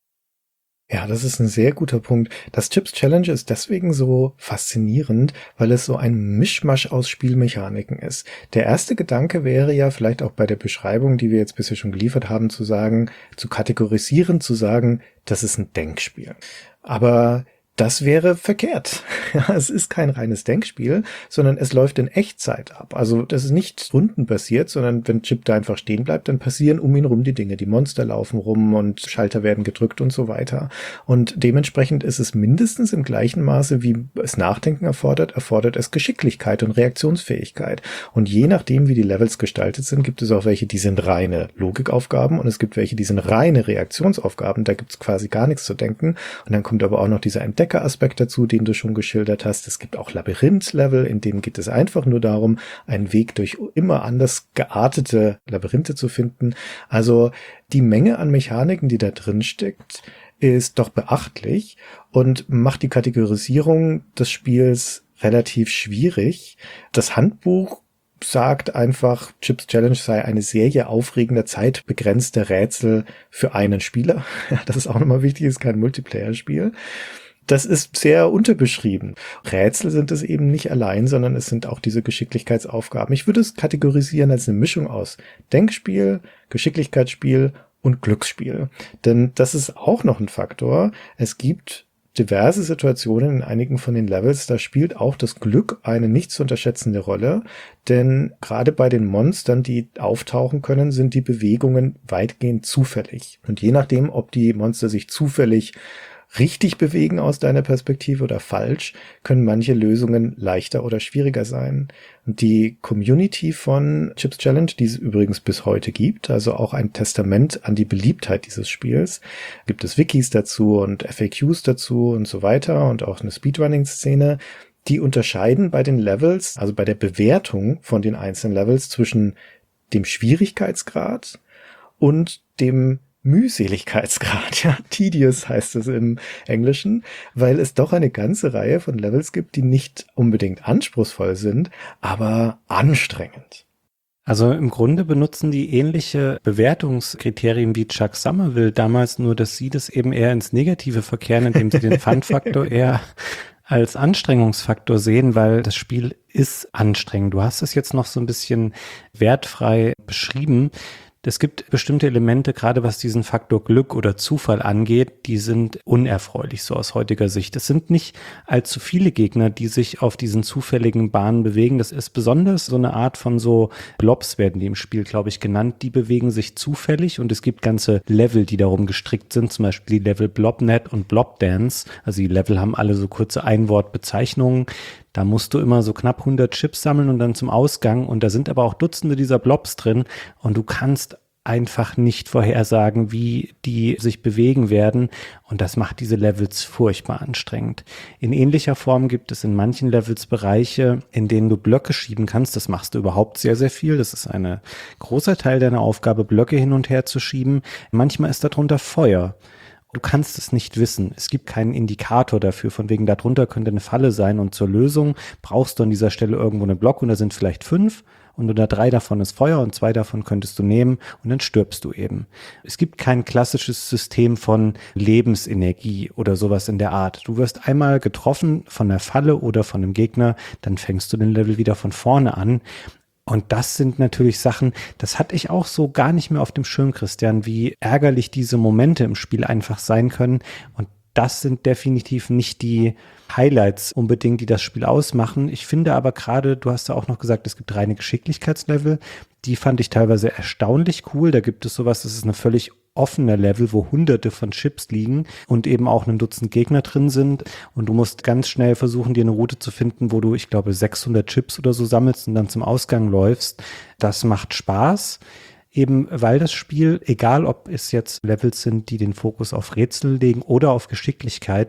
Ja, das ist ein sehr guter Punkt. Das Chips Challenge ist deswegen so faszinierend, weil es so ein Mischmasch aus Spielmechaniken ist. Der erste Gedanke wäre ja vielleicht auch bei der Beschreibung, die wir jetzt bisher schon geliefert haben, zu sagen, zu kategorisieren, zu sagen, das ist ein Denkspiel. Aber das wäre verkehrt. Ja, es ist kein reines Denkspiel, sondern es läuft in Echtzeit ab. Also das ist nicht rundenbasiert, sondern wenn Chip da einfach stehen bleibt, dann passieren um ihn rum die Dinge. Die Monster laufen rum und Schalter werden gedrückt und so weiter. Und dementsprechend ist es mindestens im gleichen Maße, wie es Nachdenken erfordert es Geschicklichkeit und Reaktionsfähigkeit. Und je nachdem, wie die Levels gestaltet sind, gibt es auch welche, die sind reine Logikaufgaben und es gibt welche, die sind reine Reaktionsaufgaben. Da gibt es quasi gar nichts zu denken. Und dann kommt aber auch noch dieser Entdeckeraspekt dazu, den du schon geschildert hast. Es gibt auch Labyrinth-Level, in denen geht es einfach nur darum, einen Weg durch immer anders geartete Labyrinthe zu finden. Also die Menge an Mechaniken, die da drin steckt, ist doch beachtlich und macht die Kategorisierung des Spiels relativ schwierig. Das Handbuch sagt einfach, Chips Challenge sei eine Serie aufregender, zeitbegrenzter Rätsel für einen Spieler. Das ist auch nochmal wichtig, ist kein Multiplayer-Spiel. Das ist sehr unterbeschrieben. Rätsel sind es eben nicht allein, sondern es sind auch diese Geschicklichkeitsaufgaben. Ich würde es kategorisieren als eine Mischung aus Denkspiel, Geschicklichkeitsspiel und Glücksspiel. Denn das ist auch noch ein Faktor. Es gibt diverse Situationen in einigen von den Levels, da spielt auch das Glück eine nicht zu unterschätzende Rolle, denn gerade bei den Monstern, die auftauchen können, sind die Bewegungen weitgehend zufällig. Und je nachdem, ob die Monster sich zufällig richtig bewegen aus deiner Perspektive oder falsch, können manche Lösungen leichter oder schwieriger sein. Und die Community von Chips Challenge, die es übrigens bis heute gibt, also auch ein Testament an die Beliebtheit dieses Spiels, gibt es Wikis dazu und FAQs dazu und so weiter und auch eine Speedrunning-Szene, die unterscheiden bei den Levels, also bei der Bewertung von den einzelnen Levels zwischen dem Schwierigkeitsgrad und dem Mühseligkeitsgrad, ja, tedious heißt es im Englischen, weil es doch eine ganze Reihe von Levels gibt, die nicht unbedingt anspruchsvoll sind, aber anstrengend. Also im Grunde benutzen die ähnliche Bewertungskriterien wie Chuck Somerville damals, nur dass sie das eben eher ins Negative verkehren, indem sie den Fun-Faktor eher als Anstrengungsfaktor sehen, weil das Spiel ist anstrengend. Du hast es jetzt noch so ein bisschen wertfrei beschrieben. Es gibt bestimmte Elemente, gerade was diesen Faktor Glück oder Zufall angeht, die sind unerfreulich so aus heutiger Sicht. Es sind nicht allzu viele Gegner, die sich auf diesen zufälligen Bahnen bewegen. Das ist besonders so eine Art von so Blobs werden die im Spiel, glaube ich, genannt. Die bewegen sich zufällig und es gibt ganze Level, die darum gestrickt sind. Zum Beispiel die Level Blobnet und Blobdance. Also die Level haben alle so kurze Einwortbezeichnungen. Da musst du immer so knapp 100 Chips sammeln und dann zum Ausgang. Und da sind aber auch Dutzende dieser Blobs drin. Und du kannst einfach nicht vorhersagen, wie die sich bewegen werden. Und das macht diese Levels furchtbar anstrengend. In ähnlicher Form gibt es in manchen Levels Bereiche, in denen du Blöcke schieben kannst. Das machst du überhaupt sehr, sehr viel. Das ist ein großer Teil deiner Aufgabe, Blöcke hin und her zu schieben. Manchmal ist darunter Feuer. Du kannst es nicht wissen. Es gibt keinen Indikator dafür, von wegen darunter könnte eine Falle sein und zur Lösung brauchst du an dieser Stelle irgendwo einen Block und da sind vielleicht 5 und unter 3 davon ist Feuer und 2 davon könntest du nehmen und dann stirbst du eben. Es gibt kein klassisches System von Lebensenergie oder sowas in der Art. Du wirst einmal getroffen von der Falle oder von einem Gegner, dann fängst du den Level wieder von vorne an. Und das sind natürlich Sachen, das hatte ich auch so gar nicht mehr auf dem Schirm, Christian, wie ärgerlich diese Momente im Spiel einfach sein können. Und das sind definitiv nicht die Highlights unbedingt, die das Spiel ausmachen. Ich finde aber gerade, du hast ja auch noch gesagt, es gibt reine Geschicklichkeitslevel. Die fand ich teilweise erstaunlich cool. Da gibt es sowas, das ist eine völlig offener Level, wo hunderte von Chips liegen und eben auch ein Dutzend Gegner drin sind und du musst ganz schnell versuchen, dir eine Route zu finden, wo du, ich glaube, 600 Chips oder so sammelst und dann zum Ausgang läufst. Das macht Spaß, eben weil das Spiel, egal ob es jetzt Levels sind, die den Fokus auf Rätsel legen oder auf Geschicklichkeit,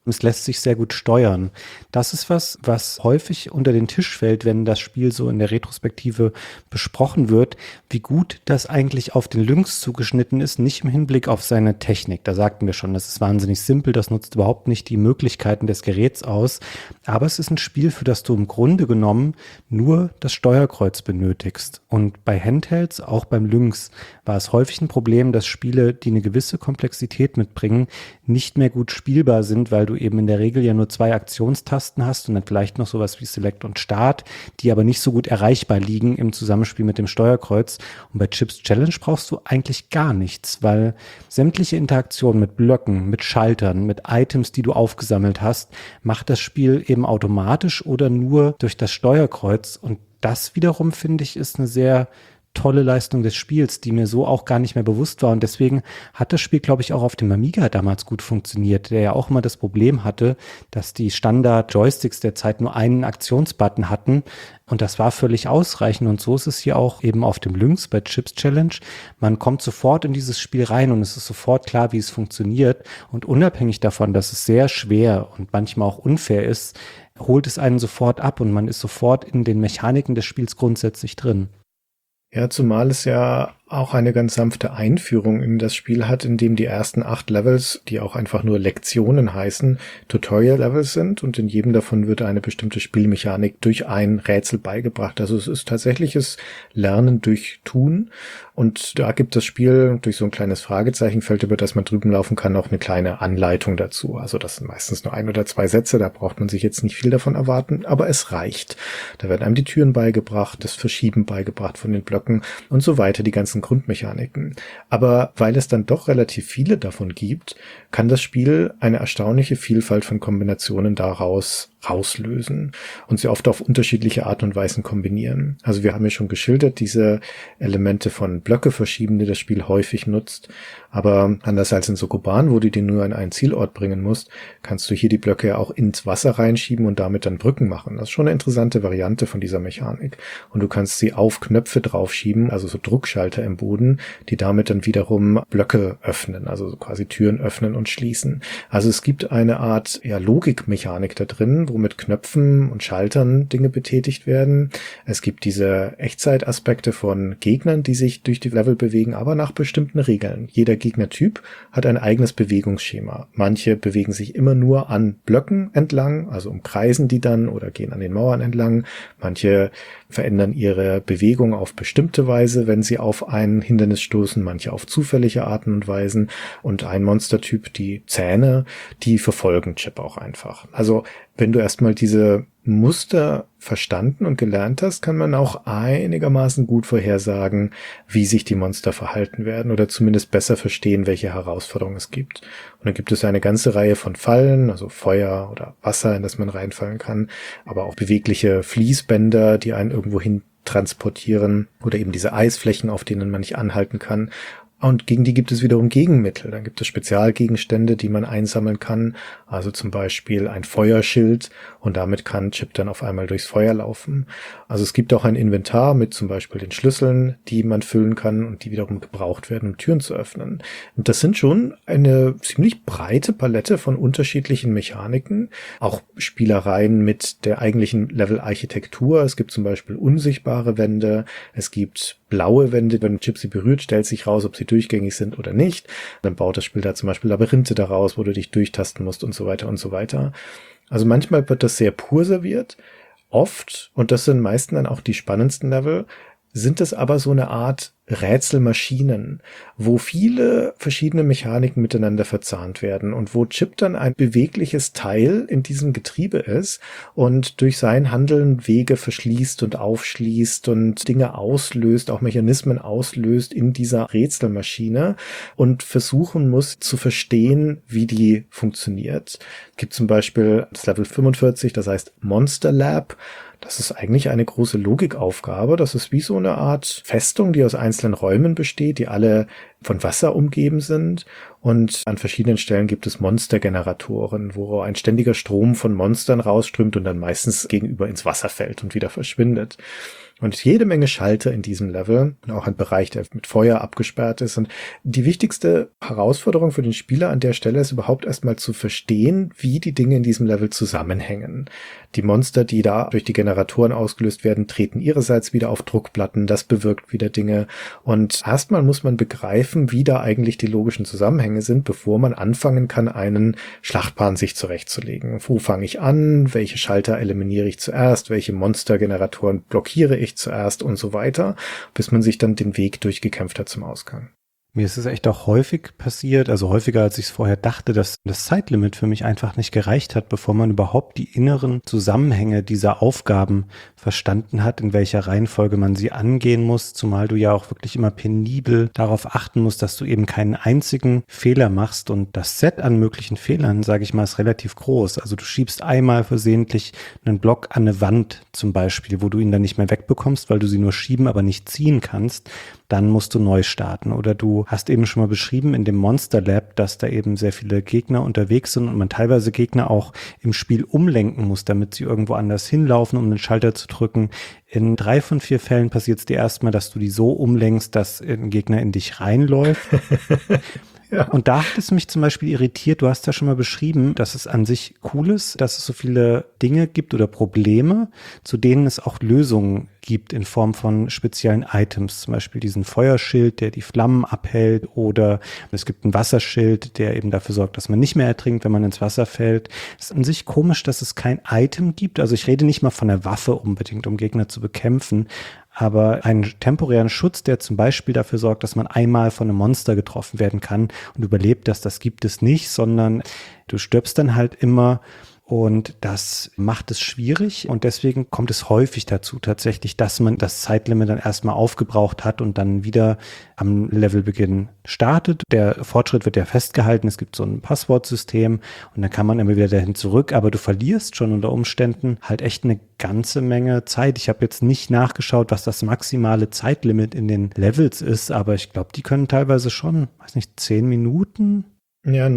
Es lässt sich sehr gut steuern. Das ist was häufig unter den Tisch fällt, wenn das Spiel so in der Retrospektive besprochen wird, wie gut das eigentlich auf den Lynx zugeschnitten ist, nicht im Hinblick auf seine Technik. Da sagten wir schon, das ist wahnsinnig simpel, das nutzt überhaupt nicht die Möglichkeiten des Geräts aus. Aber es ist ein Spiel, für das du im Grunde genommen nur das Steuerkreuz benötigst. Und bei Handhelds, auch beim Lynx, war es häufig ein Problem, dass Spiele, die eine gewisse Komplexität mitbringen, nicht mehr gut spielbar sind, weil du eben in der Regel ja nur 2 Aktionstasten hast und dann vielleicht noch sowas wie Select und Start, die aber nicht so gut erreichbar liegen im Zusammenspiel mit dem Steuerkreuz. Und bei Chips Challenge brauchst du eigentlich gar nichts, weil sämtliche Interaktionen mit Blöcken, mit Schaltern, mit Items, die du aufgesammelt hast, macht das Spiel eben automatisch oder nur durch das Steuerkreuz. Und das wiederum, finde ich, ist eine sehr tolle Leistung des Spiels, die mir so auch gar nicht mehr bewusst war. Und deswegen hat das Spiel, glaube ich, auch auf dem Amiga damals gut funktioniert, der ja auch immer das Problem hatte, dass die Standard-Joysticks der Zeit nur einen Aktionsbutton hatten. Und das war völlig ausreichend. Und so ist es hier auch eben auf dem Lynx bei Chips Challenge. Man kommt sofort in dieses Spiel rein und es ist sofort klar, wie es funktioniert. Und unabhängig davon, dass es sehr schwer und manchmal auch unfair ist, holt es einen sofort ab und man ist sofort in den Mechaniken des Spiels grundsätzlich drin. Ja, zumal es ja auch eine ganz sanfte Einführung in das Spiel hat, in dem die ersten 8 Levels, die auch einfach nur Lektionen heißen, Tutorial-Levels sind und in jedem davon wird eine bestimmte Spielmechanik durch ein Rätsel beigebracht. Also es ist tatsächliches Lernen durch Tun und da gibt das Spiel durch so ein kleines Fragezeichenfeld, über das man drüben laufen kann, auch eine kleine Anleitung dazu. Also das sind meistens nur 1 oder 2 Sätze, da braucht man sich jetzt nicht viel davon erwarten, aber es reicht. Da werden einem die Türen beigebracht, das Verschieben beigebracht von den Blöcken und so weiter, die ganzen Grundmechaniken. Aber weil es dann doch relativ viele davon gibt, kann das Spiel eine erstaunliche Vielfalt von Kombinationen daraus rauslösen und sie oft auf unterschiedliche Art und Weisen kombinieren. Also wir haben ja schon geschildert, diese Elemente von Blöcke verschieben, die das Spiel häufig nutzt. Aber anders als in Sokoban, wo du die nur an einen Zielort bringen musst, kannst du hier die Blöcke ja auch ins Wasser reinschieben und damit dann Brücken machen. Das ist schon eine interessante Variante von dieser Mechanik. Und du kannst sie auf Knöpfe draufschieben, also so Druckschalter im Boden, die damit dann wiederum Blöcke öffnen, also so quasi Türen öffnen und schließen. Also es gibt eine Art Logikmechanik da drin, wo mit Knöpfen und Schaltern Dinge betätigt werden. Es gibt diese Echtzeitaspekte von Gegnern, die sich durch die Level bewegen, aber nach bestimmten Regeln. Jeder Gegnertyp hat ein eigenes Bewegungsschema. Manche bewegen sich immer nur an Blöcken entlang, also umkreisen die dann oder gehen an den Mauern entlang. Manche verändern ihre Bewegung auf bestimmte Weise, wenn sie auf ein Hindernis stoßen, manche auf zufällige Arten und Weisen. Und ein Monstertyp, die Zähne, die verfolgen Chip auch einfach. Also wenn du erstmal diese Muster verstanden und gelernt hast, kann man auch einigermaßen gut vorhersagen, wie sich die Monster verhalten werden oder zumindest besser verstehen, welche Herausforderungen es gibt. Und dann gibt es eine ganze Reihe von Fallen, also Feuer oder Wasser, in das man reinfallen kann, aber auch bewegliche Fließbänder, die einen irgendwo hin transportieren oder eben diese Eisflächen, auf denen man nicht anhalten kann. Und gegen die gibt es wiederum Gegenmittel. Dann gibt es Spezialgegenstände, die man einsammeln kann. Also zum Beispiel ein Feuerschild und damit kann Chip dann auf einmal durchs Feuer laufen. Also es gibt auch ein Inventar mit zum Beispiel den Schlüsseln, die man füllen kann und die wiederum gebraucht werden, um Türen zu öffnen. Und das sind schon eine ziemlich breite Palette von unterschiedlichen Mechaniken. Auch Spielereien mit der eigentlichen Level-Architektur. Es gibt zum Beispiel unsichtbare Wände. Es gibt blaue Wände. Wenn Chip sie berührt, stellt sich raus, ob sie durchgängig sind oder nicht. Dann baut das Spiel da zum Beispiel Labyrinthe daraus, wo du dich durchtasten musst und so weiter und so weiter. Also manchmal wird das sehr pur serviert. Oft, und das sind meistens dann auch die spannendsten Level, sind es aber so eine Art Rätselmaschinen, wo viele verschiedene Mechaniken miteinander verzahnt werden und wo Chip dann ein bewegliches Teil in diesem Getriebe ist und durch sein Handeln Wege verschließt und aufschließt und Dinge auslöst, auch Mechanismen auslöst in dieser Rätselmaschine und versuchen muss zu verstehen, wie die funktioniert. Es gibt zum Beispiel das Level 45, das heißt Monster Lab. Das ist eigentlich eine große Logikaufgabe. Das ist wie so eine Art Festung, die aus einzelnen Räumen besteht, die alle von Wasser umgeben sind. Und an verschiedenen Stellen gibt es Monstergeneratoren, wo ein ständiger Strom von Monstern rausströmt und dann meistens gegenüber ins Wasser fällt und wieder verschwindet. Und jede Menge Schalter in diesem Level, und auch ein Bereich, der mit Feuer abgesperrt ist. Und die wichtigste Herausforderung für den Spieler an der Stelle ist überhaupt erstmal zu verstehen, wie die Dinge in diesem Level zusammenhängen. Die Monster, die da durch die Generatoren ausgelöst werden, treten ihrerseits wieder auf Druckplatten. Das bewirkt wieder Dinge. Und erstmal muss man begreifen, wie da eigentlich die logischen Zusammenhänge sind, bevor man anfangen kann, einen Schlachtplan sich zurechtzulegen. Wo fange ich an? Welche Schalter eliminiere ich zuerst? Welche Monstergeneratoren blockiere ich zuerst? Und so weiter, bis man sich dann den Weg durchgekämpft hat zum Ausgang. Mir ist es echt auch häufig passiert, also häufiger als ich es vorher dachte, dass das Zeitlimit für mich einfach nicht gereicht hat, bevor man überhaupt die inneren Zusammenhänge dieser Aufgaben verstanden hat, in welcher Reihenfolge man sie angehen muss, zumal du ja auch wirklich immer penibel darauf achten musst, dass du eben keinen einzigen Fehler machst, und das Set an möglichen Fehlern, sage ich mal, ist relativ groß. Also du schiebst einmal versehentlich einen Block an eine Wand zum Beispiel, wo du ihn dann nicht mehr wegbekommst, weil du sie nur schieben, aber nicht ziehen kannst. Dann musst du neu starten. Oder du hast eben schon mal beschrieben in dem Monster Lab, dass da eben sehr viele Gegner unterwegs sind und man teilweise Gegner auch im Spiel umlenken muss, damit sie irgendwo anders hinlaufen, um den Schalter zu drücken. In 3 von 4 Fällen passiert es dir erstmal, dass du die so umlenkst, dass ein Gegner in dich reinläuft. Ja. Und da hat es mich zum Beispiel irritiert, du hast ja schon mal beschrieben, dass es an sich cool ist, dass es so viele Dinge gibt oder Probleme, zu denen es auch Lösungen gibt in Form von speziellen Items, zum Beispiel diesen Feuerschild, der die Flammen abhält, oder es gibt einen Wasserschild, der eben dafür sorgt, dass man nicht mehr ertrinkt, wenn man ins Wasser fällt. Es ist an sich komisch, dass es kein Item gibt, also ich rede nicht mal von der Waffe unbedingt, um Gegner zu bekämpfen, aber einen temporären Schutz, der zum Beispiel dafür sorgt, dass man einmal von einem Monster getroffen werden kann und überlebt das gibt es nicht, sondern du stirbst dann halt immer. Und das macht es schwierig, und deswegen kommt es häufig dazu tatsächlich, dass man das Zeitlimit dann erstmal aufgebraucht hat und dann wieder am Levelbeginn startet. Der Fortschritt wird ja festgehalten, es gibt so ein Passwortsystem und dann kann man immer wieder dahin zurück, aber du verlierst schon unter Umständen halt echt eine ganze Menge Zeit. Ich habe jetzt nicht nachgeschaut, was das maximale Zeitlimit in den Levels ist, aber ich glaube, die können teilweise schon, 10 Minuten. Ja,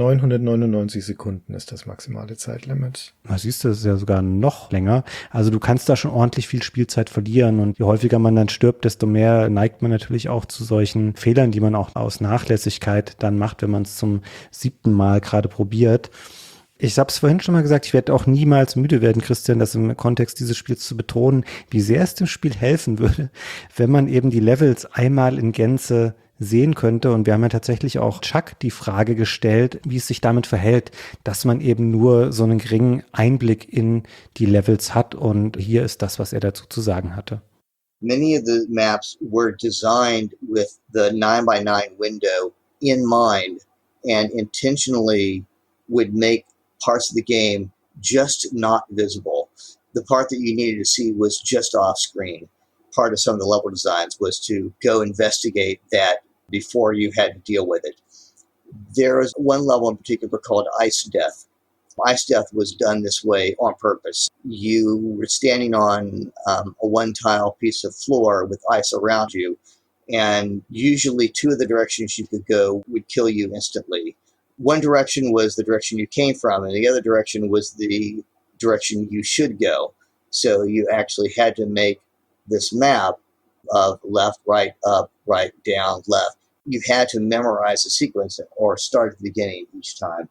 999 Sekunden ist das maximale Zeitlimit. Siehst du, das ist ja sogar noch länger. Also du kannst da schon ordentlich viel Spielzeit verlieren, und je häufiger man dann stirbt, desto mehr neigt man natürlich auch zu solchen Fehlern, die man auch aus Nachlässigkeit dann macht, wenn man es zum 7. Mal gerade probiert. Ich habe es vorhin schon mal gesagt, ich werde auch niemals müde werden, Christian, das im Kontext dieses Spiels zu betonen, wie sehr es dem Spiel helfen würde, wenn man eben die Levels einmal in Gänze sehen könnte. Und wir haben ja tatsächlich auch Chuck die Frage gestellt, wie es sich damit verhält, dass man eben nur so einen geringen Einblick in die Levels hat. Und hier ist das, was er dazu zu sagen hatte. Many of the maps were designed with the 9x9 window in mind and intentionally would make parts of the game just not visible. The part that you needed to see was just off screen. Part of some of the level designs was to go investigate that before you had to deal with it. There is one level in particular called Ice Death. Ice Death was done this way on purpose. You were standing on a one-tile piece of floor with ice around you, and usually 2 of the directions you could go would kill you instantly. One direction was the direction you came from, and the other direction was the direction you should go. So you actually had to make this map of left, right, up, right, down, left. You had to memorize the sequence or start at the beginning each time.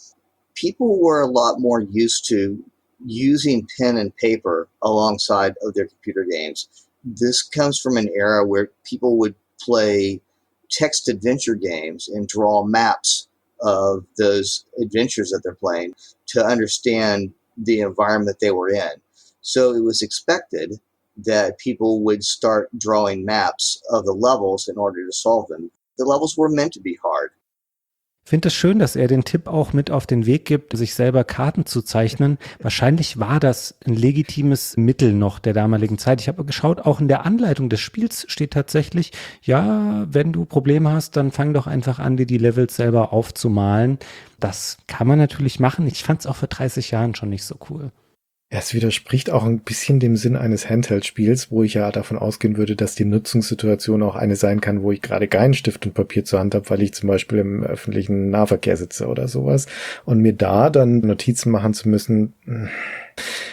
People were a lot more used to using pen and paper alongside of their computer games. This comes from an era where people would play text adventure games and draw maps of those adventures that they're playing to understand the environment they were in. So it was expected that people would start drawing maps of the levels in order to solve them. The levels were meant to be hard. Ich finde es schön, dass er den Tipp auch mit auf den Weg gibt, sich selber Karten zu zeichnen. Wahrscheinlich war das ein legitimes Mittel noch der damaligen Zeit. Ich habe geschaut, auch in der Anleitung des Spiels steht tatsächlich, ja, wenn du Probleme hast, dann fang doch einfach an, dir die Levels selber aufzumalen. Das kann man natürlich machen. Ich fand es auch vor 30 Jahren schon nicht so cool. Ja, es widerspricht auch ein bisschen dem Sinn eines Handheld-Spiels, wo ich ja davon ausgehen würde, dass die Nutzungssituation auch eine sein kann, wo ich gerade keinen Stift und Papier zur Hand habe, weil ich zum Beispiel im öffentlichen Nahverkehr sitze oder sowas. Und mir da dann Notizen machen zu müssen,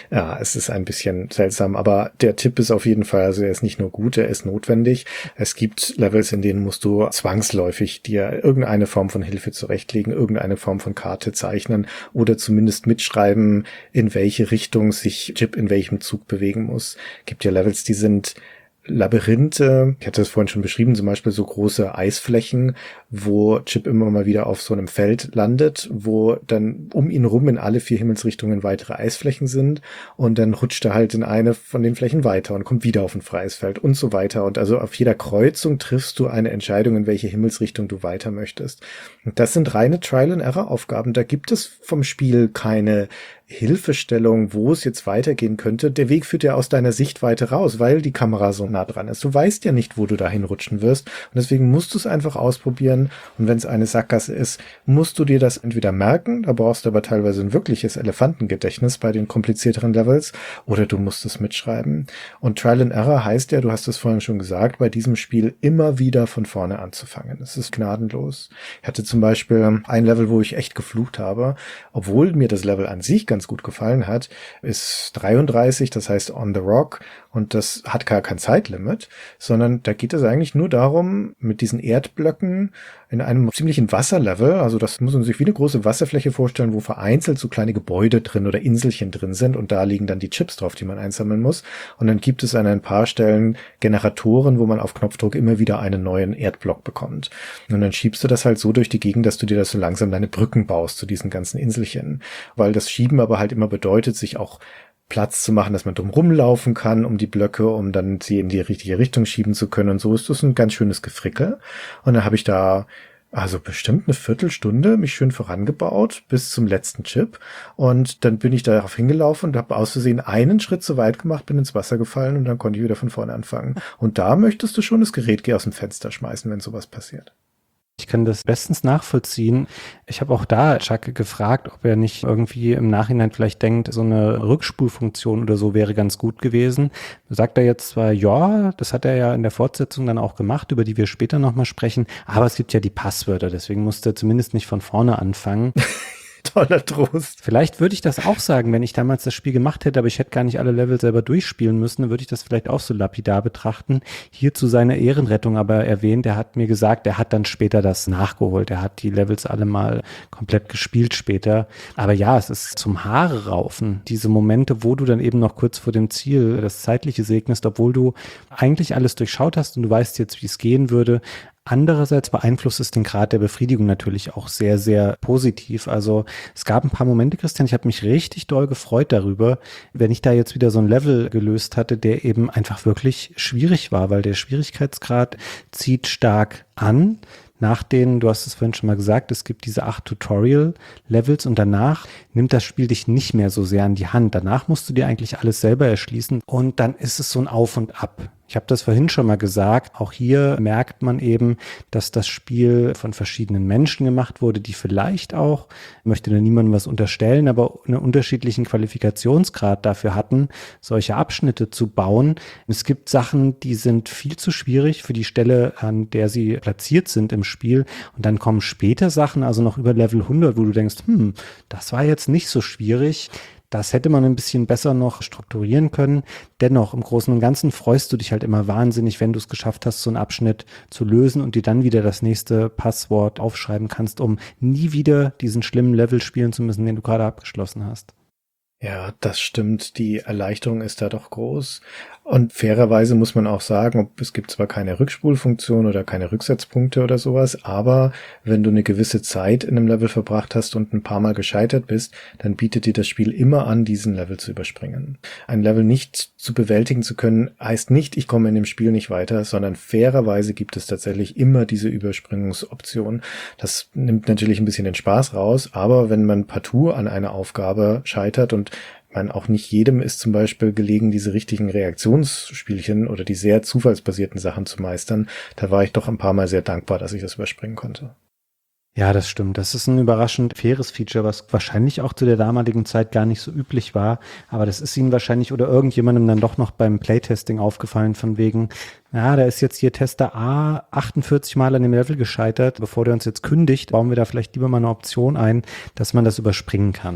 Ja, es ist ein bisschen seltsam, aber der Tipp ist auf jeden Fall, also er ist nicht nur gut, er ist notwendig. Es gibt Levels, in denen musst du zwangsläufig dir irgendeine Form von Hilfe zurechtlegen, irgendeine Form von Karte zeichnen oder zumindest mitschreiben, in welche Richtung sich Chip in welchem Zug bewegen muss. Gibt ja Levels, die sind Labyrinthe, ich hatte es vorhin schon beschrieben, zum Beispiel so große Eisflächen, wo Chip immer mal wieder auf so einem Feld landet, wo dann um ihn rum in alle 4 Himmelsrichtungen weitere Eisflächen sind und dann rutscht er halt in eine von den Flächen weiter und kommt wieder auf ein freies Feld und so weiter. Und also auf jeder Kreuzung triffst du eine Entscheidung, in welche Himmelsrichtung du weiter möchtest. Und das sind reine Trial-and-Error-Aufgaben. Da gibt es vom Spiel keine Hilfestellung, wo es jetzt weitergehen könnte. Der Weg führt ja aus deiner Sichtweite raus, weil die Kamera so nah dran ist. Du weißt ja nicht, wo du dahin rutschen wirst. Und deswegen musst du es einfach ausprobieren. Und wenn es eine Sackgasse ist, musst du dir das entweder merken, da brauchst du aber teilweise ein wirkliches Elefantengedächtnis bei den komplizierteren Levels, oder du musst es mitschreiben. Und Trial and Error heißt ja, du hast es vorhin schon gesagt, bei diesem Spiel immer wieder von vorne anzufangen. Es ist gnadenlos. Ich hatte zum Beispiel ein Level, wo ich echt geflucht habe, obwohl mir das Level an sich ganz gut gefallen hat, ist 33, das heißt On the Rock, und das hat gar kein Zeitlimit, sondern da geht es eigentlich nur darum, mit diesen Erdblöcken in einem ziemlichen Wasserlevel, also das muss man sich wie eine große Wasserfläche vorstellen, wo vereinzelt so kleine Gebäude drin oder Inselchen drin sind und da liegen dann die Chips drauf, die man einsammeln muss. Und dann gibt es an ein paar Stellen Generatoren, wo man auf Knopfdruck immer wieder einen neuen Erdblock bekommt. Und dann schiebst du das halt so durch die Gegend, dass du dir das so langsam deine Brücken baust zu diesen ganzen Inselchen. Weil das Schieben aber halt immer bedeutet, sich auch Platz zu machen, dass man drum rumlaufen kann um die Blöcke, um dann sie in die richtige Richtung schieben zu können. Und so ist das ein ganz schönes Gefrickel. Und dann habe ich da also bestimmt eine Viertelstunde mich schön vorangebaut bis zum letzten Chip. Und dann bin ich darauf hingelaufen und habe aus Versehen einen Schritt zu weit gemacht, bin ins Wasser gefallen und dann konnte ich wieder von vorne anfangen. Und da möchtest du schon das Gerät aus dem Fenster schmeißen, wenn sowas passiert. Ich kann das bestens nachvollziehen. Ich habe auch da Chuck gefragt, ob er nicht irgendwie im Nachhinein vielleicht denkt, so eine Rückspulfunktion oder so wäre ganz gut gewesen. Sagt er jetzt zwar, ja, das hat er ja in der Fortsetzung dann auch gemacht, über die wir später nochmal sprechen, aber es gibt ja die Passwörter, deswegen musste er zumindest nicht von vorne anfangen. Toller Trost. Vielleicht würde ich das auch sagen, wenn ich damals das Spiel gemacht hätte, aber ich hätte gar nicht alle Level selber durchspielen müssen, dann würde ich das vielleicht auch so lapidar betrachten. Hier zu seiner Ehrenrettung aber erwähnt, er hat mir gesagt, er hat dann später das nachgeholt. Er hat die Levels alle mal komplett gespielt später. Aber ja, es ist zum Haare raufen. Diese Momente, wo du dann eben noch kurz vor dem Ziel das Zeitliche segnest, obwohl du eigentlich alles durchschaut hast und du weißt jetzt, wie es gehen würde. Andererseits beeinflusst es den Grad der Befriedigung natürlich auch sehr, sehr positiv. Also es gab ein paar Momente, Christian, ich habe mich richtig doll gefreut darüber, wenn ich da jetzt wieder so ein Level gelöst hatte, der eben einfach wirklich schwierig war, weil der Schwierigkeitsgrad zieht stark an. Nach denen, du hast es vorhin schon mal gesagt, es gibt diese 8 Tutorial-Levels und danach nimmt das Spiel dich nicht mehr so sehr an die Hand. Danach musst du dir eigentlich alles selber erschließen und dann ist es so ein Auf und Ab. Ich habe das vorhin schon mal gesagt, auch hier merkt man eben, dass das Spiel von verschiedenen Menschen gemacht wurde, die vielleicht auch, ich möchte da niemandem was unterstellen, aber einen unterschiedlichen Qualifikationsgrad dafür hatten, solche Abschnitte zu bauen. Es gibt Sachen, die sind viel zu schwierig für die Stelle, an der sie platziert sind im Spiel und dann kommen später Sachen, also noch über Level 100, wo du denkst, das war jetzt nicht so schwierig. Das hätte man ein bisschen besser noch strukturieren können. Dennoch, im Großen und Ganzen freust du dich halt immer wahnsinnig, wenn du es geschafft hast, so einen Abschnitt zu lösen und dir dann wieder das nächste Passwort aufschreiben kannst, um nie wieder diesen schlimmen Level spielen zu müssen, den du gerade abgeschlossen hast. Ja, das stimmt. Die Erleichterung ist da doch groß. Und fairerweise muss man auch sagen, es gibt zwar keine Rückspulfunktion oder keine Rücksetzpunkte oder sowas, aber wenn du eine gewisse Zeit in einem Level verbracht hast und ein paar Mal gescheitert bist, dann bietet dir das Spiel immer an, diesen Level zu überspringen. Ein Level nicht zu bewältigen zu können, heißt nicht, ich komme in dem Spiel nicht weiter, sondern fairerweise gibt es tatsächlich immer diese Überspringungsoption. Das nimmt natürlich ein bisschen den Spaß raus, aber wenn man partout an einer Aufgabe scheitert und auch nicht jedem ist zum Beispiel gelegen, diese richtigen Reaktionsspielchen oder die sehr zufallsbasierten Sachen zu meistern. Da war ich doch ein paar Mal sehr dankbar, dass ich das überspringen konnte. Ja, das stimmt. Das ist ein überraschend faires Feature, was wahrscheinlich auch zu der damaligen Zeit gar nicht so üblich war. Aber das ist Ihnen wahrscheinlich oder irgendjemandem dann doch noch beim Playtesting aufgefallen von wegen, da ist jetzt hier Tester A 48 Mal an dem Level gescheitert. Bevor der uns jetzt kündigt, bauen wir da vielleicht lieber mal eine Option ein, dass man das überspringen kann.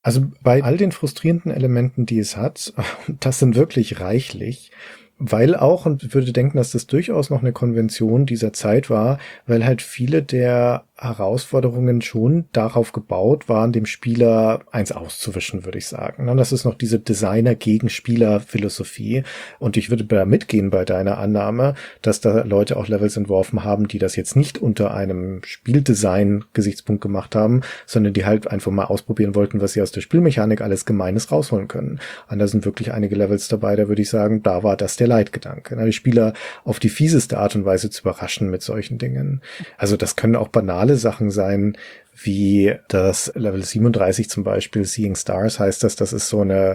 Also bei all den frustrierenden Elementen, die es hat, das sind wirklich reichlich, weil auch, und ich würde denken, dass das durchaus noch eine Konvention dieser Zeit war, weil halt viele der Herausforderungen schon darauf gebaut waren, dem Spieler eins auszuwischen, würde ich sagen. Und das ist noch diese Designer-gegen-Spieler-Philosophie. Und ich würde da mitgehen bei deiner Annahme, dass da Leute auch Levels entworfen haben, die das jetzt nicht unter einem Spieldesign-Gesichtspunkt gemacht haben, sondern die halt einfach mal ausprobieren wollten, was sie aus der Spielmechanik alles Gemeines rausholen können. Und da sind wirklich einige Levels dabei, da würde ich sagen, da war das der Leitgedanke. Die Spieler auf die fieseste Art und Weise zu überraschen mit solchen Dingen. Also das können auch banale Sachen sein, wie das Level 37 zum Beispiel, Seeing Stars heißt das ist so eine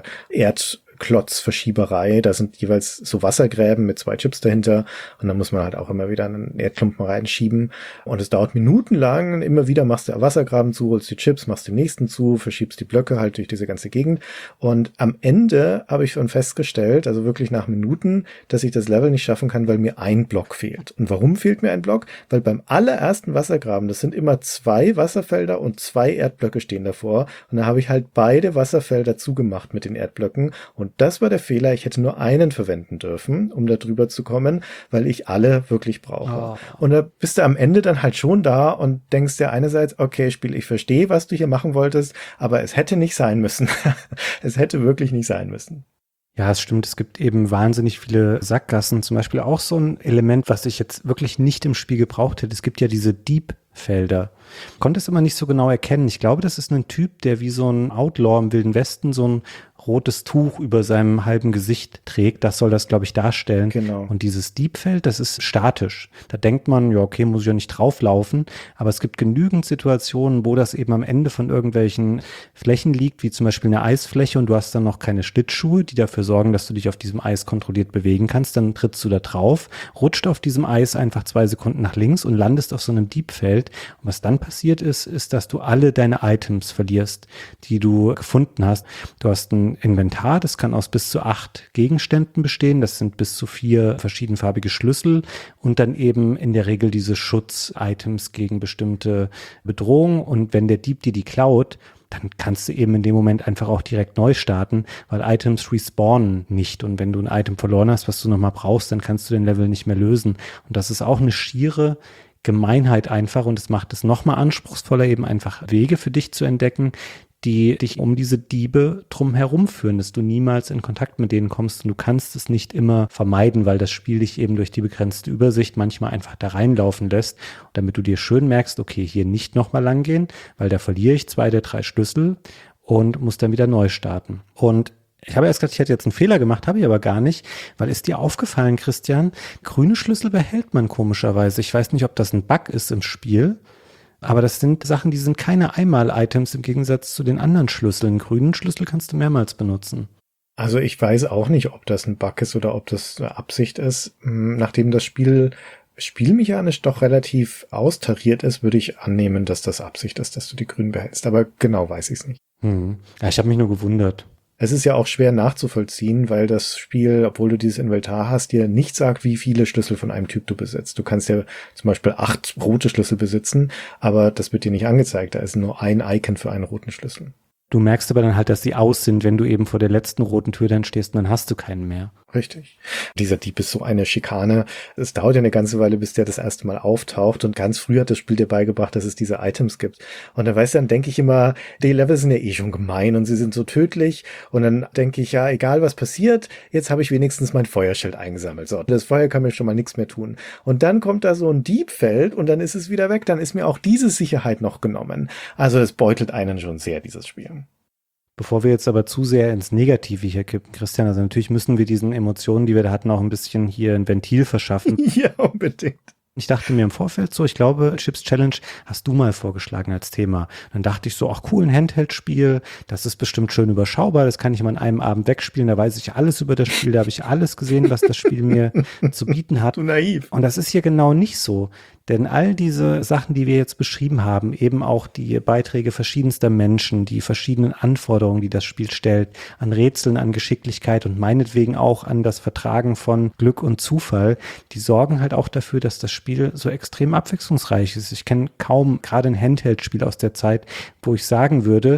Erdklotzverschieberei, da sind jeweils so Wassergräben mit 2 Chips dahinter und dann muss man halt auch immer wieder einen Erdklumpen reinschieben und es dauert minutenlang und immer wieder machst du Wassergraben zu, holst die Chips, machst den nächsten zu, verschiebst die Blöcke halt durch diese ganze Gegend und am Ende habe ich schon festgestellt, also wirklich nach Minuten, dass ich das Level nicht schaffen kann, weil mir ein Block fehlt. Und warum fehlt mir ein Block? Weil beim allerersten Wassergraben, das sind immer 2 Wasserfelder und 2 Erdblöcke stehen davor und da habe ich halt beide Wasserfelder zugemacht mit den Erdblöcken und das war der Fehler. Ich hätte nur einen verwenden dürfen, um da drüber zu kommen, weil ich alle wirklich brauche. Oh. Und da bist du am Ende dann halt schon da und denkst dir einerseits, okay, Spiel, ich verstehe, was du hier machen wolltest, aber es hätte nicht sein müssen. Es hätte wirklich nicht sein müssen. Ja, es stimmt. Es gibt eben wahnsinnig viele Sackgassen. Zum Beispiel auch so ein Element, was ich jetzt wirklich nicht im Spiel gebraucht hätte. Es gibt ja diese Diebfelder. Konnte es immer nicht so genau erkennen. Ich glaube, das ist ein Typ, der wie so ein Outlaw im Wilden Westen so ein rotes Tuch über seinem halben Gesicht trägt. Das soll das, glaube ich, darstellen. Genau. Und dieses Diebfeld, das ist statisch. Da denkt man, ja, okay, muss ich ja nicht drauflaufen. Aber es gibt genügend Situationen, wo das eben am Ende von irgendwelchen Flächen liegt, wie zum Beispiel eine Eisfläche und du hast dann noch keine Schlittschuhe, die dafür sorgen, dass du dich auf diesem Eis kontrolliert bewegen kannst. Dann trittst du da drauf, rutscht auf diesem Eis einfach 2 Sekunden nach links und landest auf so einem Diebfeld. Und was dann passiert ist, dass du alle deine Items verlierst, die du gefunden hast. Du hast ein Inventar, das kann aus bis zu 8 Gegenständen bestehen. Das sind bis zu 4 verschiedenfarbige Schlüssel und dann eben in der Regel diese Schutz-Items gegen bestimmte Bedrohungen. Und wenn der Dieb dir die klaut, dann kannst du eben in dem Moment einfach auch direkt neu starten, weil Items respawnen nicht. Und wenn du ein Item verloren hast, was du nochmal brauchst, dann kannst du den Level nicht mehr lösen. Und das ist auch eine schiere Gemeinheit einfach und es macht es nochmal anspruchsvoller, eben einfach Wege für dich zu entdecken, die dich um diese Diebe drum herum führen, dass du niemals in Kontakt mit denen kommst und du kannst es nicht immer vermeiden, weil das Spiel dich eben durch die begrenzte Übersicht manchmal einfach da reinlaufen lässt, damit du dir schön merkst, okay, hier nicht nochmal lang gehen, weil da verliere ich 2 der 3 Schlüssel und muss dann wieder neu starten. Und ich habe erst gedacht, ich hätte jetzt einen Fehler gemacht, habe ich aber gar nicht, weil ist dir aufgefallen, Christian, grüne Schlüssel behält man komischerweise. Ich weiß nicht, ob das ein Bug ist im Spiel, aber das sind Sachen, die sind keine Einmal-Items im Gegensatz zu den anderen Schlüsseln. Grünen Schlüssel kannst du mehrmals benutzen. Also ich weiß auch nicht, ob das ein Bug ist oder ob das eine Absicht ist. Nachdem das Spiel spielmechanisch doch relativ austariert ist, würde ich annehmen, dass das Absicht ist, dass du die Grünen behältst. Aber genau weiß ich es nicht. Ja, ich habe mich nur gewundert. Es ist ja auch schwer nachzuvollziehen, weil das Spiel, obwohl du dieses Inventar hast, dir nicht sagt, wie viele Schlüssel von einem Typ du besitzt. Du kannst ja zum Beispiel 8 rote Schlüssel besitzen, aber das wird dir nicht angezeigt. Da ist nur ein Icon für einen roten Schlüssel. Du merkst aber dann halt, dass sie aus sind, wenn du eben vor der letzten roten Tür dann stehst und dann hast du keinen mehr. Richtig. Dieser Dieb ist so eine Schikane. Es dauert ja eine ganze Weile, bis der das erste Mal auftaucht und ganz früh hat das Spiel dir beigebracht, dass es diese Items gibt. Und dann weißt du, dann denke ich immer, die Level sind ja eh schon gemein und sie sind so tödlich und dann denke ich, ja, egal was passiert, jetzt habe ich wenigstens mein Feuerschild eingesammelt. So, das Feuer kann mir schon mal nichts mehr tun. Und dann kommt da so ein Diebfeld und dann ist es wieder weg, dann ist mir auch diese Sicherheit noch genommen. Also es beutelt einen schon sehr, dieses Spiel. Bevor wir jetzt aber zu sehr ins Negative hier kippen, Christian, also natürlich müssen wir diesen Emotionen, die wir da hatten, auch ein bisschen hier ein Ventil verschaffen. Ja, unbedingt. Ich dachte mir im Vorfeld so, ich glaube, Chips Challenge hast du mal vorgeschlagen als Thema. Dann dachte ich so, ach cool, ein Handheld-Spiel, das ist bestimmt schön überschaubar, das kann ich mal an einem Abend wegspielen, da weiß ich alles über das Spiel, da habe ich alles gesehen, was das Spiel mir zu bieten hat. Du naiv. Und das ist hier genau nicht so. Denn all diese Sachen, die wir jetzt beschrieben haben, eben auch die Beiträge verschiedenster Menschen, die verschiedenen Anforderungen, die das Spiel stellt, an Rätseln, an Geschicklichkeit und meinetwegen auch an das Vertragen von Glück und Zufall, die sorgen halt auch dafür, dass das Spiel so extrem abwechslungsreich ist. Ich kenne kaum gerade ein Handheld-Spiel aus der Zeit, wo ich sagen würde,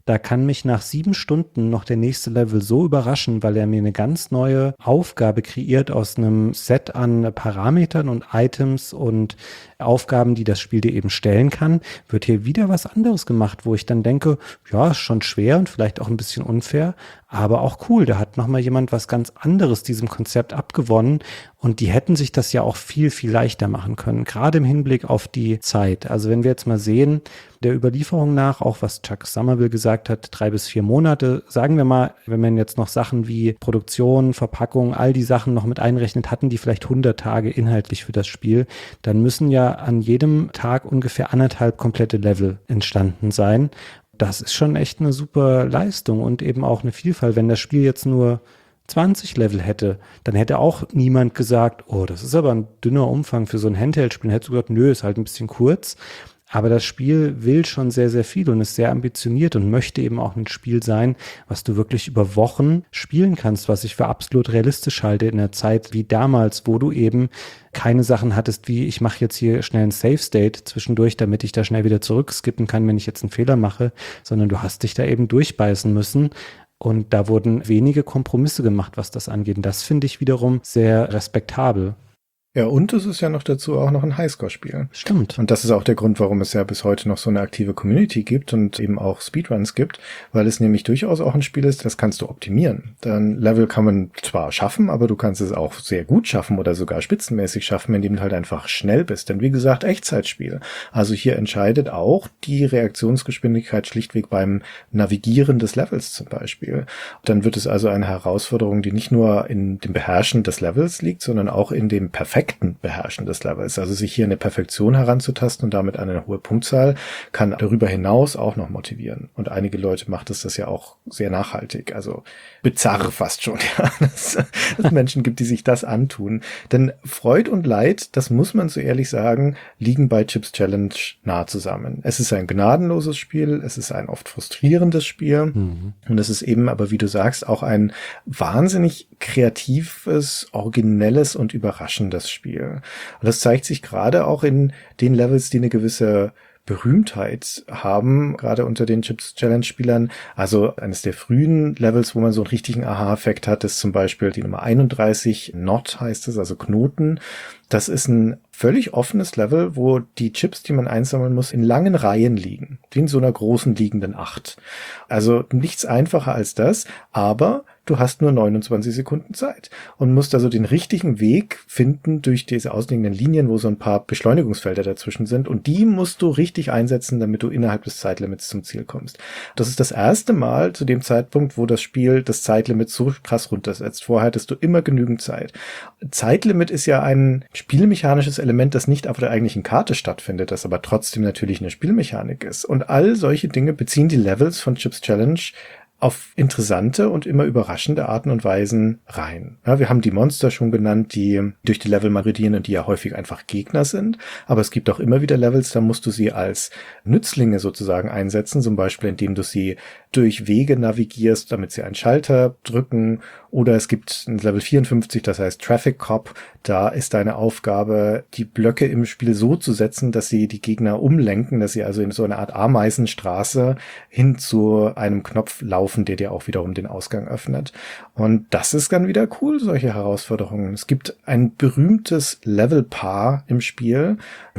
Da kann mich nach 7 Stunden noch der nächste Level so überraschen, weil er mir eine ganz neue Aufgabe kreiert aus einem Set an Parametern und Items und Aufgaben, die das Spiel dir eben stellen kann, wird hier wieder was anderes gemacht, wo ich dann denke, ja, ist schon schwer und vielleicht auch ein bisschen unfair, aber auch cool. Da hat nochmal jemand was ganz anderes diesem Konzept abgewonnen und die hätten sich das ja auch viel, viel leichter machen können, gerade im Hinblick auf die Zeit. Also wenn wir jetzt mal sehen, der Überlieferung nach, auch was Chuck Somerville gesagt hat, 3 bis 4 Monate, sagen wir mal, wenn man jetzt noch Sachen wie Produktion, Verpackung, all die Sachen noch mit einrechnet, hatten die vielleicht 100 Tage inhaltlich für das Spiel, dann müssen ja an jedem Tag ungefähr 1,5 komplette Level entstanden sein. Das ist schon echt eine super Leistung und eben auch eine Vielfalt. Wenn das Spiel jetzt nur 20 Level hätte, dann hätte auch niemand gesagt, oh, das ist aber ein dünner Umfang für so ein Handheld-Spiel. Dann hättest du gesagt, nö, ist halt ein bisschen kurz. Aber das Spiel will schon sehr, sehr viel und ist sehr ambitioniert und möchte eben auch ein Spiel sein, was du wirklich über Wochen spielen kannst, was ich für absolut realistisch halte in der Zeit wie damals, wo du eben keine Sachen hattest wie, ich mache jetzt hier schnell ein Save-State zwischendurch, damit ich da schnell wieder zurückskippen kann, wenn ich jetzt einen Fehler mache, sondern du hast dich da eben durchbeißen müssen. Und da wurden wenige Kompromisse gemacht, was das angeht. Und das finde ich wiederum sehr respektabel. Ja, und es ist ja noch dazu auch noch ein Highscore-Spiel. Stimmt. Und das ist auch der Grund, warum es ja bis heute noch so eine aktive Community gibt und eben auch Speedruns gibt, weil es nämlich durchaus auch ein Spiel ist, das kannst du optimieren. Dann Level kann man zwar schaffen, aber du kannst es auch sehr gut schaffen oder sogar spitzenmäßig schaffen, indem du halt einfach schnell bist. Denn wie gesagt, Echtzeitspiel. Also hier entscheidet auch die Reaktionsgeschwindigkeit schlichtweg beim Navigieren des Levels zum Beispiel. Dann wird es also eine Herausforderung, die nicht nur in dem Beherrschen des Levels liegt, sondern auch in dem perfekten Beherrschen des Levels. Also sich hier eine Perfektion heranzutasten und damit eine hohe Punktzahl kann darüber hinaus auch noch motivieren. Und einige Leute macht es das ja auch sehr nachhaltig, also bizarr fast schon, ja, dass es Menschen gibt, die sich das antun. Denn Freud und Leid, das muss man so ehrlich sagen, liegen bei Chips Challenge nah zusammen. Es ist ein gnadenloses Spiel, es ist ein oft frustrierendes Spiel und es ist eben, aber wie du sagst, auch ein wahnsinnig kreatives, originelles und überraschendes Spiel. Und das zeigt sich gerade auch in den Levels, die eine gewisse Berühmtheit haben, gerade unter den Chips Challenge Spielern. Also eines der frühen Levels, wo man so einen richtigen Aha-Effekt hat, ist zum Beispiel die Nummer 31, Knot heißt es, also Knoten. Das ist ein völlig offenes Level, wo die Chips, die man einsammeln muss, in langen Reihen liegen, wie in so einer großen liegenden 8. Also nichts einfacher als das, aber du hast nur 29 Sekunden Zeit und musst also den richtigen Weg finden durch diese ausliegenden Linien, wo so ein paar Beschleunigungsfelder dazwischen sind und die musst du richtig einsetzen, damit du innerhalb des Zeitlimits zum Ziel kommst. Das ist das erste Mal zu dem Zeitpunkt, wo das Spiel das Zeitlimit so krass runtersetzt. Vorher hattest du immer genügend Zeit. Zeitlimit ist ja ein spielmechanisches Element, das nicht auf der eigentlichen Karte stattfindet, das aber trotzdem natürlich eine Spielmechanik ist. Und all solche Dinge beziehen die Levels von Chips Challenge auf interessante und immer überraschende Arten und Weisen rein. Ja, wir haben die Monster schon genannt, die durch die Level maridieren und die ja häufig einfach Gegner sind. Aber es gibt auch immer wieder Levels, da musst du sie als Nützlinge sozusagen einsetzen, zum Beispiel indem du sie durch Wege navigierst, damit sie einen Schalter drücken. Oder es gibt ein Level 54, das heißt Traffic Cop. Da ist deine Aufgabe, die Blöcke im Spiel so zu setzen, dass sie die Gegner umlenken, dass sie also in so eine Art Ameisenstraße hin zu einem Knopf laufen, der dir auch wiederum den Ausgang öffnet. Und das ist dann wieder cool, solche Herausforderungen. Es gibt ein berühmtes Levelpaar im Spiel,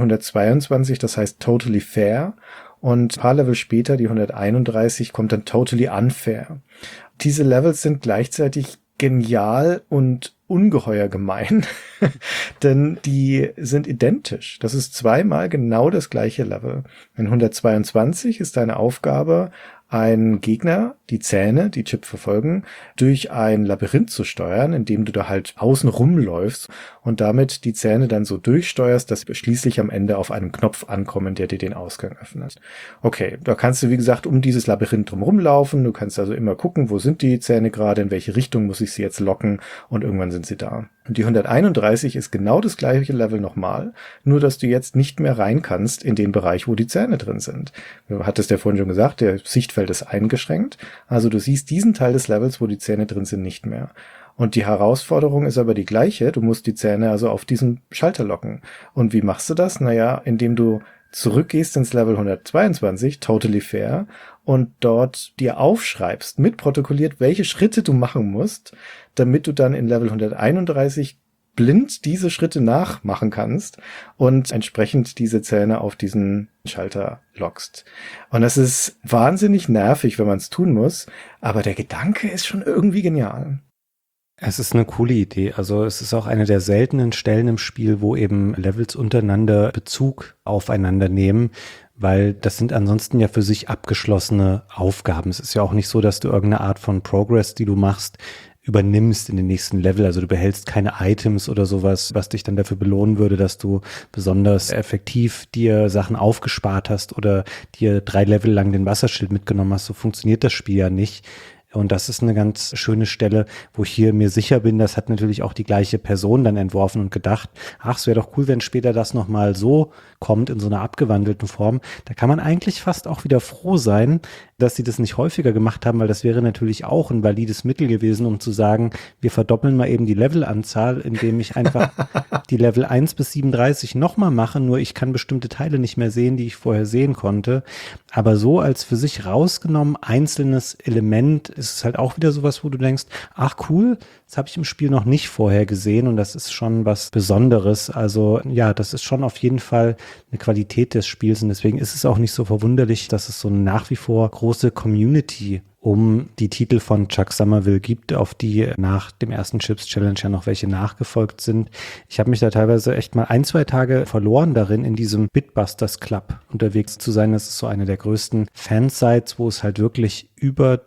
122, das heißt Totally Fair. Und ein paar Level später, die 131, kommt dann Totally Unfair. Diese Levels sind gleichzeitig genial und ungeheuer gemein, denn die sind identisch. Das ist zweimal genau das gleiche Level. In 122 ist deine Aufgabe, einen Gegner, die Zähne, die Chip verfolgen, durch ein Labyrinth zu steuern, indem du da halt außen rumläufst und damit die Zähne dann so durchsteuerst, dass sie schließlich am Ende auf einen Knopf ankommen, der dir den Ausgang öffnet. Okay, da kannst du, wie gesagt, um dieses Labyrinth drumherum laufen. Du kannst also immer gucken, wo sind die Zähne gerade, in welche Richtung muss ich sie jetzt locken und irgendwann sind sie da. Und die 131 ist genau das gleiche Level nochmal, nur dass du jetzt nicht mehr rein kannst in den Bereich, wo die Zähne drin sind. Du hattest ja vorhin schon gesagt, der Sichtfeld ist eingeschränkt. Also du siehst diesen Teil des Levels, wo die Zähne drin sind, nicht mehr. Und die Herausforderung ist aber die gleiche. Du musst die Zähne also auf diesen Schalter locken. Und wie machst du das? Naja, indem du zurückgehst ins Level 122, totally fair, und dort dir aufschreibst, mitprotokolliert, welche Schritte du machen musst, damit du dann in Level 131 blind diese Schritte nachmachen kannst und entsprechend diese Zähne auf diesen Schalter lockst. Und das ist wahnsinnig nervig, wenn man es tun muss, aber der Gedanke ist schon irgendwie genial. Es ist eine coole Idee. Also es ist auch eine der seltenen Stellen im Spiel, wo eben Levels untereinander Bezug aufeinander nehmen, weil das sind ansonsten ja für sich abgeschlossene Aufgaben. Es ist ja auch nicht so, dass du irgendeine Art von Progress, die du machst, übernimmst in den nächsten Level. Also du behältst keine Items oder sowas, was dich dann dafür belohnen würde, dass du besonders effektiv dir Sachen aufgespart hast oder dir 3 Level lang den Wasserschild mitgenommen hast. So funktioniert das Spiel ja nicht. Und das ist eine ganz schöne Stelle, wo ich hier mir sicher bin, das hat natürlich auch die gleiche Person dann entworfen und gedacht, ach, es wäre doch cool, wenn später das nochmal so kommt in so einer abgewandelten Form. Da kann man eigentlich fast auch wieder froh sein, dass sie das nicht häufiger gemacht haben, weil das wäre natürlich auch ein valides Mittel gewesen, um zu sagen, wir verdoppeln mal eben die Levelanzahl, indem ich einfach die Level 1 bis 37 nochmal mache, nur ich kann bestimmte Teile nicht mehr sehen, die ich vorher sehen konnte. Aber so als für sich rausgenommen einzelnes Element ist es halt auch wieder sowas, wo du denkst, ach cool, das habe ich im Spiel noch nicht vorher gesehen und das ist schon was Besonderes. Also ja, das ist schon auf jeden Fall eine Qualität des Spiels und deswegen ist es auch nicht so verwunderlich, dass es so eine nach wie vor große Community um die Titel von Chuck Somerville gibt, auf die nach dem ersten Chips Challenge ja noch welche nachgefolgt sind. Ich habe mich da teilweise echt mal 1-2 Tage verloren darin, in diesem Bitbusters Club unterwegs zu sein. Das ist so eine der größten Fansites, wo es halt wirklich über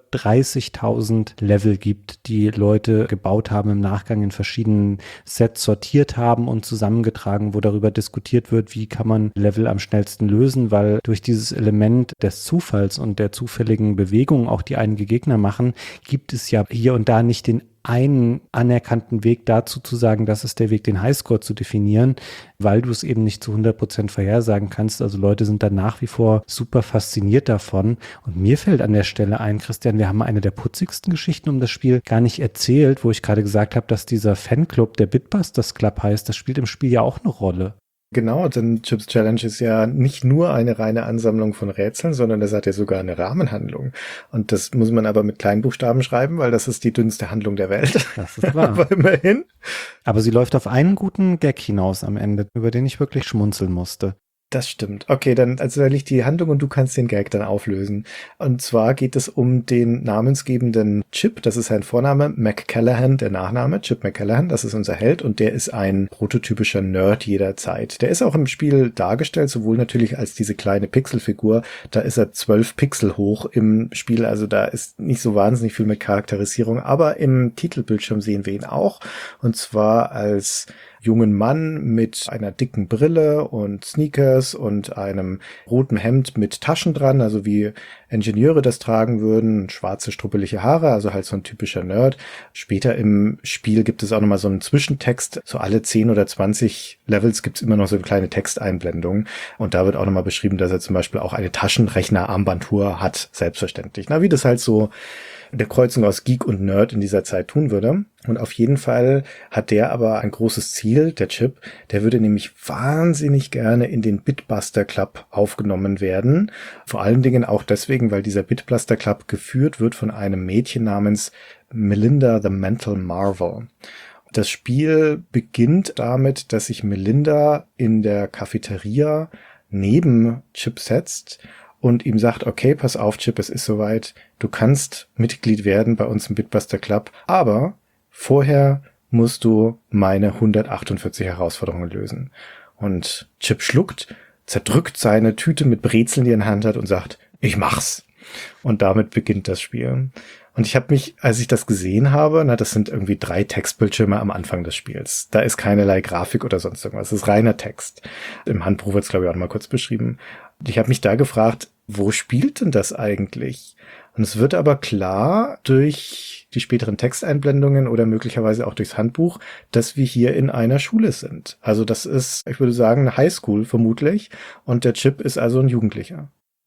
30.000 Level gibt, die Leute gebaut haben im Nachgang in verschiedenen Sets sortiert haben und zusammengetragen, wo darüber diskutiert wird, wie kann man Level am schnellsten lösen, weil durch dieses Element des Zufalls und der zufälligen Bewegung, auch die einige Gegner machen, gibt es ja hier und da nicht den einen anerkannten Weg dazu zu sagen, das ist der Weg, den Highscore zu definieren, weil du es eben nicht zu 100% vorhersagen kannst. Also Leute sind da nach wie vor super fasziniert davon. Und mir fällt an der Stelle ein, Christian, wir haben eine der putzigsten Geschichten um das Spiel gar nicht erzählt, wo ich gerade gesagt habe, dass dieser Fanclub, der Bitbusters Club heißt, das spielt im Spiel ja auch eine Rolle. Genau, denn Chips Challenge ist ja nicht nur eine reine Ansammlung von Rätseln, sondern das hat ja sogar eine Rahmenhandlung. Und das muss man aber mit Kleinbuchstaben schreiben, weil das ist die dünnste Handlung der Welt. Das ist wahr. Aber immerhin. Aber sie läuft auf einen guten Gag hinaus am Ende, über den ich wirklich schmunzeln musste. Das stimmt. Okay, dann erzähle ich die Handlung und du kannst den Gag dann auflösen. Und zwar geht es um den namensgebenden Chip, das ist sein Vorname, McCallahan, der Nachname, Chip McCallahan, das ist unser Held und der ist ein prototypischer Nerd jederzeit. Der ist auch im Spiel dargestellt, sowohl natürlich als diese kleine Pixelfigur, da ist er 12 Pixel hoch im Spiel, also da ist nicht so wahnsinnig viel mit Charakterisierung, aber im Titelbildschirm sehen wir ihn auch, und zwar als jungen Mann mit einer dicken Brille und Sneakers und einem roten Hemd mit Taschen dran, also wie Ingenieure das tragen würden, schwarze, struppelige Haare, also halt so ein typischer Nerd. Später im Spiel gibt es auch nochmal so einen Zwischentext, so alle 10 oder 20 Levels gibt's immer noch so eine kleine Texteinblendung und da wird auch nochmal beschrieben, dass er zum Beispiel auch eine Taschenrechner-Armbanduhr hat, selbstverständlich. Na, wie das halt so der Kreuzung aus Geek und Nerd in dieser Zeit tun würde. Und auf jeden Fall hat der aber ein großes Ziel, der Chip. Der würde nämlich wahnsinnig gerne in den Bitbuster Club aufgenommen werden. Vor allen Dingen auch deswegen, weil dieser Bitbuster Club geführt wird von einem Mädchen namens Melinda the Mental Marvel. Das Spiel beginnt damit, dass sich Melinda in der Cafeteria neben Chip setzt und ihm sagt, okay, pass auf, Chip, es ist soweit, du kannst Mitglied werden bei uns im Bitbuster Club, aber vorher musst du meine 148 Herausforderungen lösen. Und Chip schluckt, zerdrückt seine Tüte mit Brezeln, die er in der Hand hat und sagt, ich mach's. Und damit beginnt das Spiel. Und ich habe mich, als ich das gesehen habe, das sind irgendwie 3 Textbildschirme am Anfang des Spiels. Da ist keinerlei Grafik oder sonst irgendwas. Das ist reiner Text. Im Handbuch wird es, glaube ich, auch noch mal kurz beschrieben. Und ich habe mich da gefragt, wo spielt denn das eigentlich? Und es wird aber klar durch die späteren Texteinblendungen oder möglicherweise auch durchs Handbuch, dass wir hier in einer Schule sind. Also das ist, ich würde sagen, eine Highschool vermutlich. Und der Chip ist also ein Jugendlicher.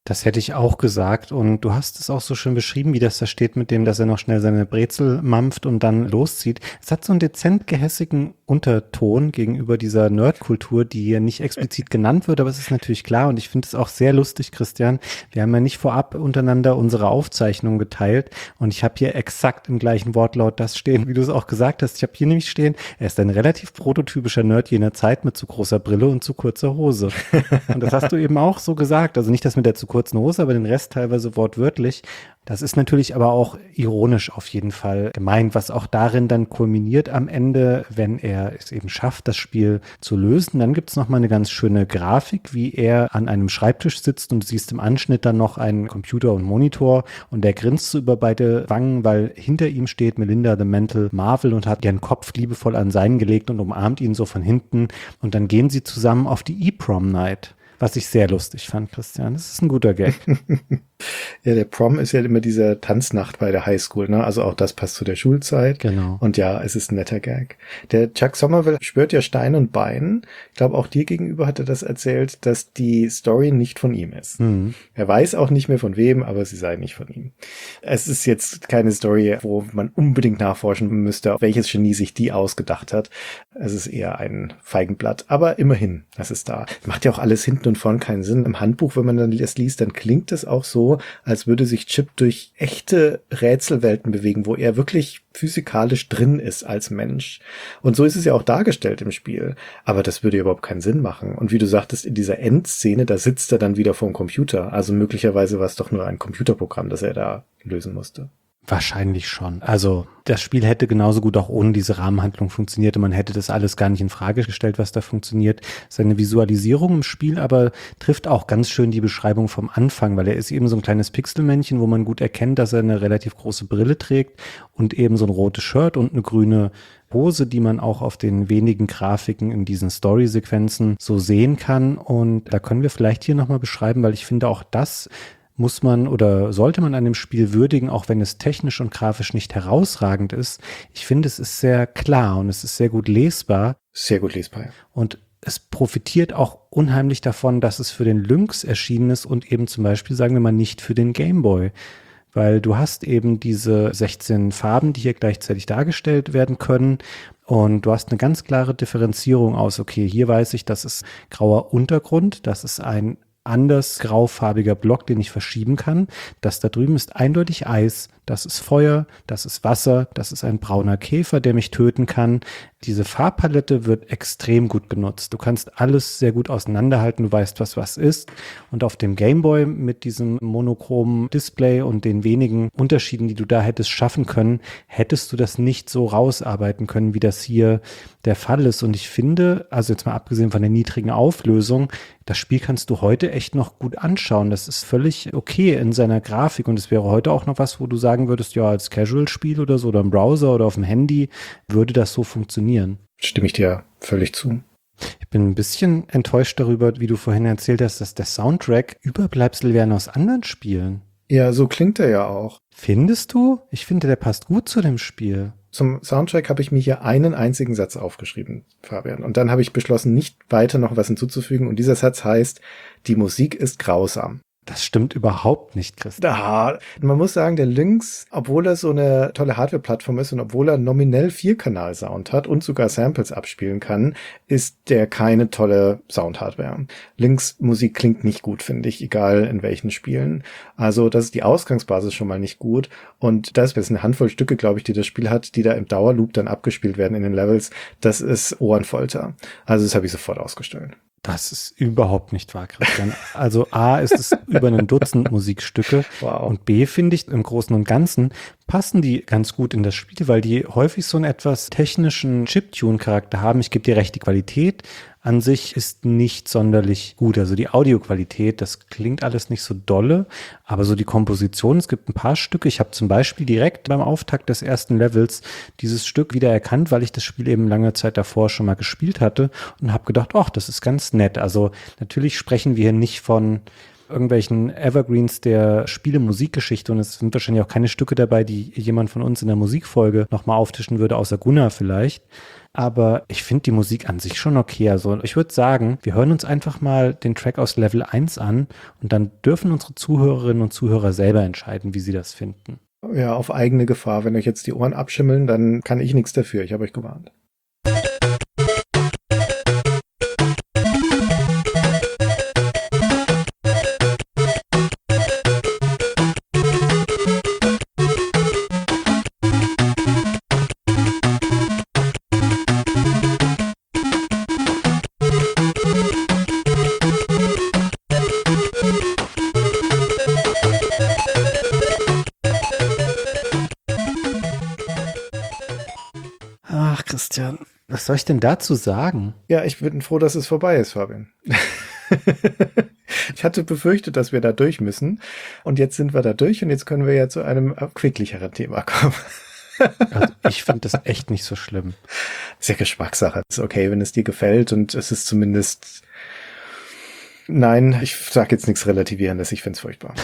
Das hätte ich auch gesagt und du hast es auch so schön beschrieben, wie das da steht mit dem, dass er noch schnell seine Brezel mampft und dann loszieht. Es hat so einen dezent gehässigen Unterton gegenüber dieser Nerdkultur, die hier nicht explizit genannt wird, aber es ist natürlich klar und ich finde es auch sehr lustig, Christian. Wir haben ja nicht vorab untereinander unsere Aufzeichnung geteilt und ich habe hier exakt im gleichen Wortlaut das stehen, wie du es auch gesagt hast. Ich habe hier nämlich stehen, er ist ein relativ prototypischer Nerd jener Zeit mit zu großer Brille und zu kurzer Hose. Und das hast du eben auch so gesagt. Also nicht das mit der zu kurzen Hose, aber den Rest teilweise wortwörtlich. Das ist natürlich aber auch ironisch auf jeden Fall gemeint, was auch darin dann kulminiert am Ende, wenn er es eben schafft, das Spiel zu lösen. Dann gibt es nochmal eine ganz schöne Grafik, wie er an einem Schreibtisch sitzt und du siehst im Anschnitt dann noch einen Computer und Monitor und der grinst so über beide Wangen, weil hinter ihm steht Melinda the Mental Marvel und hat ihren Kopf liebevoll an seinen gelegt und umarmt ihn so von hinten und dann gehen sie zusammen auf die E-Prom Night. Was ich sehr lustig fand, Christian. Das ist ein guter Gag. Ja, der Prom ist ja immer diese Tanznacht bei der Highschool, ne? Also auch das passt zu der Schulzeit. Genau. Und ja, es ist ein netter Gag. Der Chuck Somerville schwört ja Stein und Bein. Ich glaube, auch dir gegenüber hat er das erzählt, dass die Story nicht von ihm ist. Mhm. Er weiß auch nicht mehr von wem, aber sie sei nicht von ihm. Es ist jetzt keine Story, wo man unbedingt nachforschen müsste, welches Genie sich die ausgedacht hat. Es ist eher ein Feigenblatt. Aber immerhin, das ist da. Macht ja auch alles hinten und vorn keinen Sinn. Im Handbuch, wenn man dann das liest, dann klingt es auch so, als würde sich Chip durch echte Rätselwelten bewegen, wo er wirklich physikalisch drin ist als Mensch. Und so ist es ja auch dargestellt im Spiel. Aber das würde überhaupt keinen Sinn machen. Und wie du sagtest, in dieser Endszene, da sitzt er dann wieder vor dem Computer. Also möglicherweise war es doch nur ein Computerprogramm, das er da lösen musste. Wahrscheinlich schon. Also das Spiel hätte genauso gut auch ohne diese Rahmenhandlung funktioniert und man hätte das alles gar nicht in Frage gestellt, was da funktioniert. Seine Visualisierung im Spiel aber trifft auch ganz schön die Beschreibung vom Anfang, weil er ist eben so ein kleines Pixelmännchen, wo man gut erkennt, dass er eine relativ große Brille trägt und eben so ein rotes Shirt und eine grüne Hose, die man auch auf den wenigen Grafiken in diesen Story-Sequenzen so sehen kann. Und da können wir vielleicht hier nochmal beschreiben, weil ich finde auch das muss man oder sollte man an dem Spiel würdigen, auch wenn es technisch und grafisch nicht herausragend ist. Ich finde, es ist sehr klar und es ist sehr gut lesbar. Sehr gut lesbar, ja. Und es profitiert auch unheimlich davon, dass es für den Lynx erschienen ist und eben zum Beispiel, sagen wir mal, nicht für den Game Boy. Weil du hast eben diese 16 Farben, die hier gleichzeitig dargestellt werden können. Und du hast eine ganz klare Differenzierung aus, okay, hier weiß ich, das ist grauer Untergrund, das ist ein anders graufarbiger Block, den ich verschieben kann. Das da drüben ist eindeutig Eis, das ist Feuer, das ist Wasser, das ist ein brauner Käfer, der mich töten kann. Diese Farbpalette wird extrem gut genutzt. Du kannst alles sehr gut auseinanderhalten, du weißt, was ist. Und auf dem Gameboy mit diesem monochromen Display und den wenigen Unterschieden, die du da hättest schaffen können, hättest du das nicht so rausarbeiten können, wie das hier der Fall ist. Und ich finde, also jetzt mal abgesehen von der niedrigen Auflösung, das Spiel kannst du heute echt noch gut anschauen. Das ist völlig okay in seiner Grafik und es wäre heute auch noch was, wo du sagen würdest, ja, als Casual-Spiel oder so oder im Browser oder auf dem Handy würde das so funktionieren. Stimme ich dir völlig zu. Ich bin ein bisschen enttäuscht darüber, wie du vorhin erzählt hast, dass der Soundtrack Überbleibsel wären aus anderen Spielen. Ja, so klingt er ja auch. Findest du? Ich finde, der passt gut zu dem Spiel. Zum Soundtrack habe ich mir hier einen einzigen Satz aufgeschrieben, Fabian. Und dann habe ich beschlossen, nicht weiter noch was hinzuzufügen. Und dieser Satz heißt, die Musik ist grausam. Das stimmt überhaupt nicht, Christian. Da, man muss sagen, der Lynx, obwohl er so eine tolle Hardware-Plattform ist und obwohl er nominell 4-Kanal-Sound hat und sogar Samples abspielen kann, ist der keine tolle Sound-Hardware. Lynx Musik klingt nicht gut, finde ich, egal in welchen Spielen. Also das ist die Ausgangsbasis schon mal nicht gut. Und das ist eine Handvoll Stücke, glaube ich, die das Spiel hat, die da im Dauerloop dann abgespielt werden in den Levels. Das ist Ohrenfolter. Also das habe ich sofort ausgestellt. Das ist überhaupt nicht wahr, Christian. Also A, ist es über ein Dutzend Musikstücke. Wow. Und B, finde ich, im Großen und Ganzen passen die ganz gut in das Spiel, weil die häufig so einen etwas technischen Chiptune-Charakter haben. Ich gebe dir recht, die Qualität an sich ist nicht sonderlich gut. Also die Audioqualität, das klingt alles nicht so dolle, aber so die Komposition, es gibt ein paar Stücke. Ich habe zum Beispiel direkt beim Auftakt des ersten Levels dieses Stück wieder erkannt, weil ich das Spiel eben lange Zeit davor schon mal gespielt hatte und habe gedacht, ach, das ist ganz nett. Also natürlich sprechen wir hier nicht von irgendwelchen Evergreens der Spiele-Musikgeschichte und es sind wahrscheinlich auch keine Stücke dabei, die jemand von uns in der Musikfolge nochmal auftischen würde, außer Gunnar vielleicht. Aber ich finde die Musik an sich schon okay. Also ich würde sagen, wir hören uns einfach mal den Track aus Level 1 an und dann dürfen unsere Zuhörerinnen und Zuhörer selber entscheiden, wie sie das finden. Ja, auf eigene Gefahr. Wenn euch jetzt die Ohren abschimmeln, dann kann ich nichts dafür. Ich habe euch gewarnt. Ach, Christian, was soll ich denn dazu sagen? Ja, ich bin froh, dass es vorbei ist, Fabian. Ich hatte befürchtet, dass wir da durch müssen. Und jetzt sind wir da durch und jetzt können wir ja zu einem quicklicheren Thema kommen. Also ich finde das echt nicht so schlimm. Ist ja Geschmackssache. Ist okay, wenn es dir gefällt und es ist zumindest... Nein, ich sage jetzt nichts Relativierendes. Ich finde es furchtbar.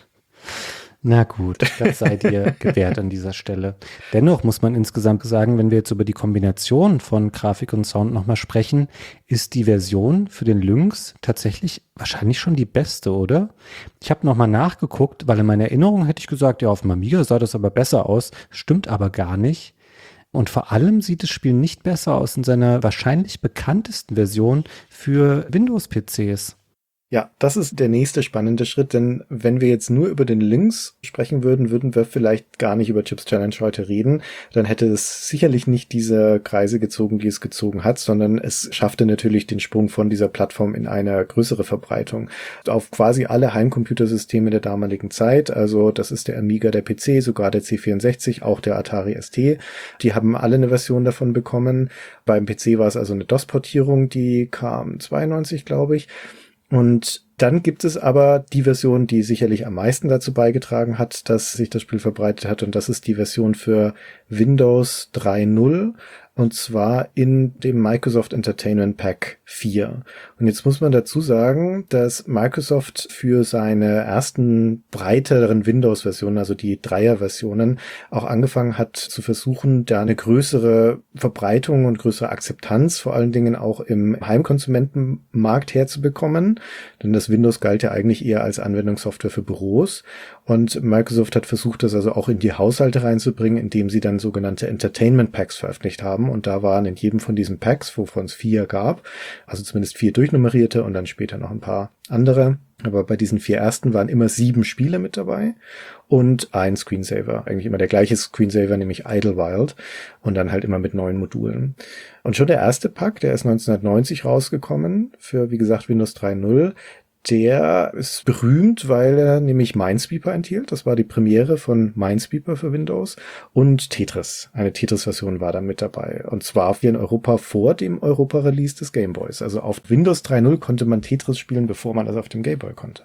Na gut, das sei dir gewährt an dieser Stelle. Dennoch muss man insgesamt sagen, wenn wir jetzt über die Kombination von Grafik und Sound nochmal sprechen, ist die Version für den Lynx tatsächlich wahrscheinlich schon die beste, oder? Ich habe nochmal nachgeguckt, weil in meiner Erinnerung hätte ich gesagt, ja, auf dem Amiga sah das aber besser aus. Stimmt aber gar nicht. Und vor allem sieht das Spiel nicht besser aus in seiner wahrscheinlich bekanntesten Version für Windows-PCs. Ja, das ist der nächste spannende Schritt, denn wenn wir jetzt nur über den Lynx sprechen würden, würden wir vielleicht gar nicht über Chips Challenge heute reden. Dann hätte es sicherlich nicht diese Kreise gezogen, die es gezogen hat, sondern es schaffte natürlich den Sprung von dieser Plattform in eine größere Verbreitung auf quasi alle Heimcomputersysteme der damaligen Zeit. Also das ist der Amiga, der PC, sogar der C64, auch der Atari ST. Die haben alle eine Version davon bekommen. Beim PC war es also eine DOS-Portierung, die kam 92, glaube ich. Und dann gibt es aber die Version, die sicherlich am meisten dazu beigetragen hat, dass sich das Spiel verbreitet hat. Und das ist die Version für Windows 3.0. Und zwar in dem Microsoft Entertainment Pack 4. Und jetzt muss man dazu sagen, dass Microsoft für seine ersten breiteren Windows-Versionen, also die Dreier-Versionen, auch angefangen hat zu versuchen, da eine größere Verbreitung und größere Akzeptanz vor allen Dingen auch im Heimkonsumentenmarkt herzubekommen. Denn das Windows galt ja eigentlich eher als Anwendungssoftware für Büros. Und Microsoft hat versucht, das also auch in die Haushalte reinzubringen, indem sie dann sogenannte Entertainment Packs veröffentlicht haben. Und da waren in jedem von diesen Packs, wovon es 4 gab, also zumindest 4 durchnummerierte und dann später noch ein paar andere. Aber bei diesen 4 ersten waren immer 7 Spiele mit dabei und ein Screensaver. Eigentlich immer der gleiche Screensaver, nämlich Idlewild. Und dann halt immer mit neuen Modulen. Und schon der erste Pack, der ist 1990 rausgekommen für, wie gesagt, Windows 3.0. Der ist berühmt, weil er nämlich Minesweeper enthielt. Das war die Premiere von Minesweeper für Windows. Und Tetris. Eine Tetris-Version war da mit dabei. Und zwar hier in Europa vor dem Europa-Release des Gameboys. Also auf Windows 3.0 konnte man Tetris spielen, bevor man das auf dem Gameboy konnte.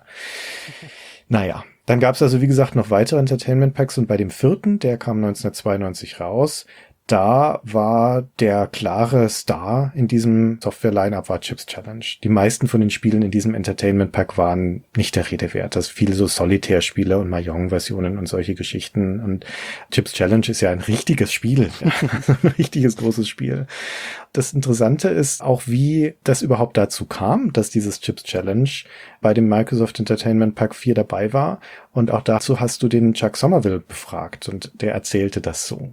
Naja, dann gab es also, wie gesagt, noch weitere Entertainment Packs. Und bei dem 4., der kam 1992 raus, da war der klare Star in diesem Software-Line-Up war Chips Challenge. Die meisten von den Spielen in diesem Entertainment Pack waren nicht der Rede wert. Das viele so Solitär-Spiele und Mahjong-Versionen und solche Geschichten. Und Chips Challenge ist ja ein richtiges Spiel. Ein richtiges großes Spiel. Das Interessante ist auch, wie das überhaupt dazu kam, dass dieses Chips Challenge bei dem Microsoft Entertainment Pack 4 dabei war. Und auch dazu hast du den Chuck Somerville befragt und der erzählte das so.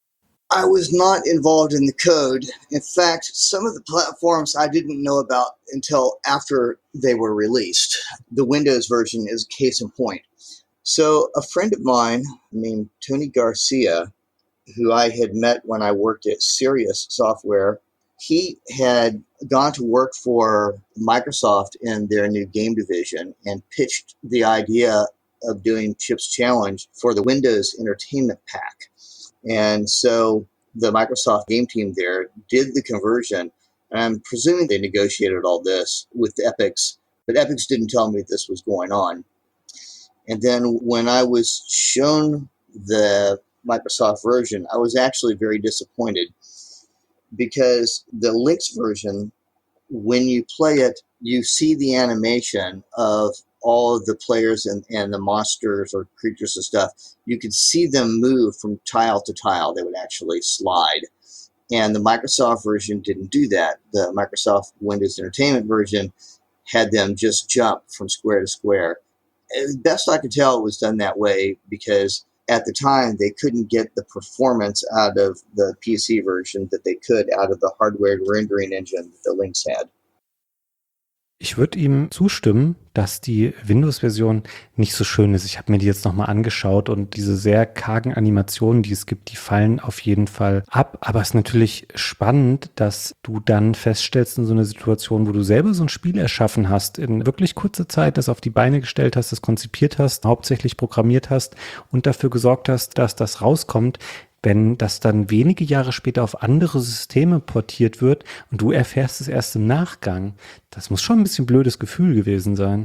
I was not involved in the code. In fact, some of the platforms I didn't know about until after they were released. The Windows version is a case in point. So a friend of mine named Tony Garcia, who I had met when I worked at Sirius Software, he had gone to work for Microsoft in their new game division and pitched the idea of doing Chips Challenge for the Windows Entertainment Pack. And so the Microsoft game team there did the conversion. And I'm presuming they negotiated all this with Epix, but Epix didn't tell me this was going on. And then when I was shown the Microsoft version, I was actually very disappointed because the Lynx version, when you play it, you see the animation of all of the players and the monsters or creatures and stuff, you could see them move from tile to tile. They would actually slide. And the Microsoft version didn't do that. The Microsoft Windows Entertainment version had them just jump from square to square. Best I could tell, it was done that way because at the time they couldn't get the performance out of the PC version that they could out of the hardware rendering engine that the Lynx had. Ich würde ihm zustimmen, dass die Windows-Version nicht so schön ist. Ich habe mir die jetzt nochmal angeschaut und diese sehr kargen Animationen, die es gibt, die fallen auf jeden Fall ab. Aber es ist natürlich spannend, dass du dann feststellst in so einer Situation, wo du selber so ein Spiel erschaffen hast, in wirklich kurzer Zeit das auf die Beine gestellt hast, das konzipiert hast, hauptsächlich programmiert hast und dafür gesorgt hast, dass das rauskommt. Wenn das dann wenige Jahre später auf andere Systeme portiert wird und du erfährst es erst im Nachgang, das muss schon ein bisschen blödes Gefühl gewesen sein.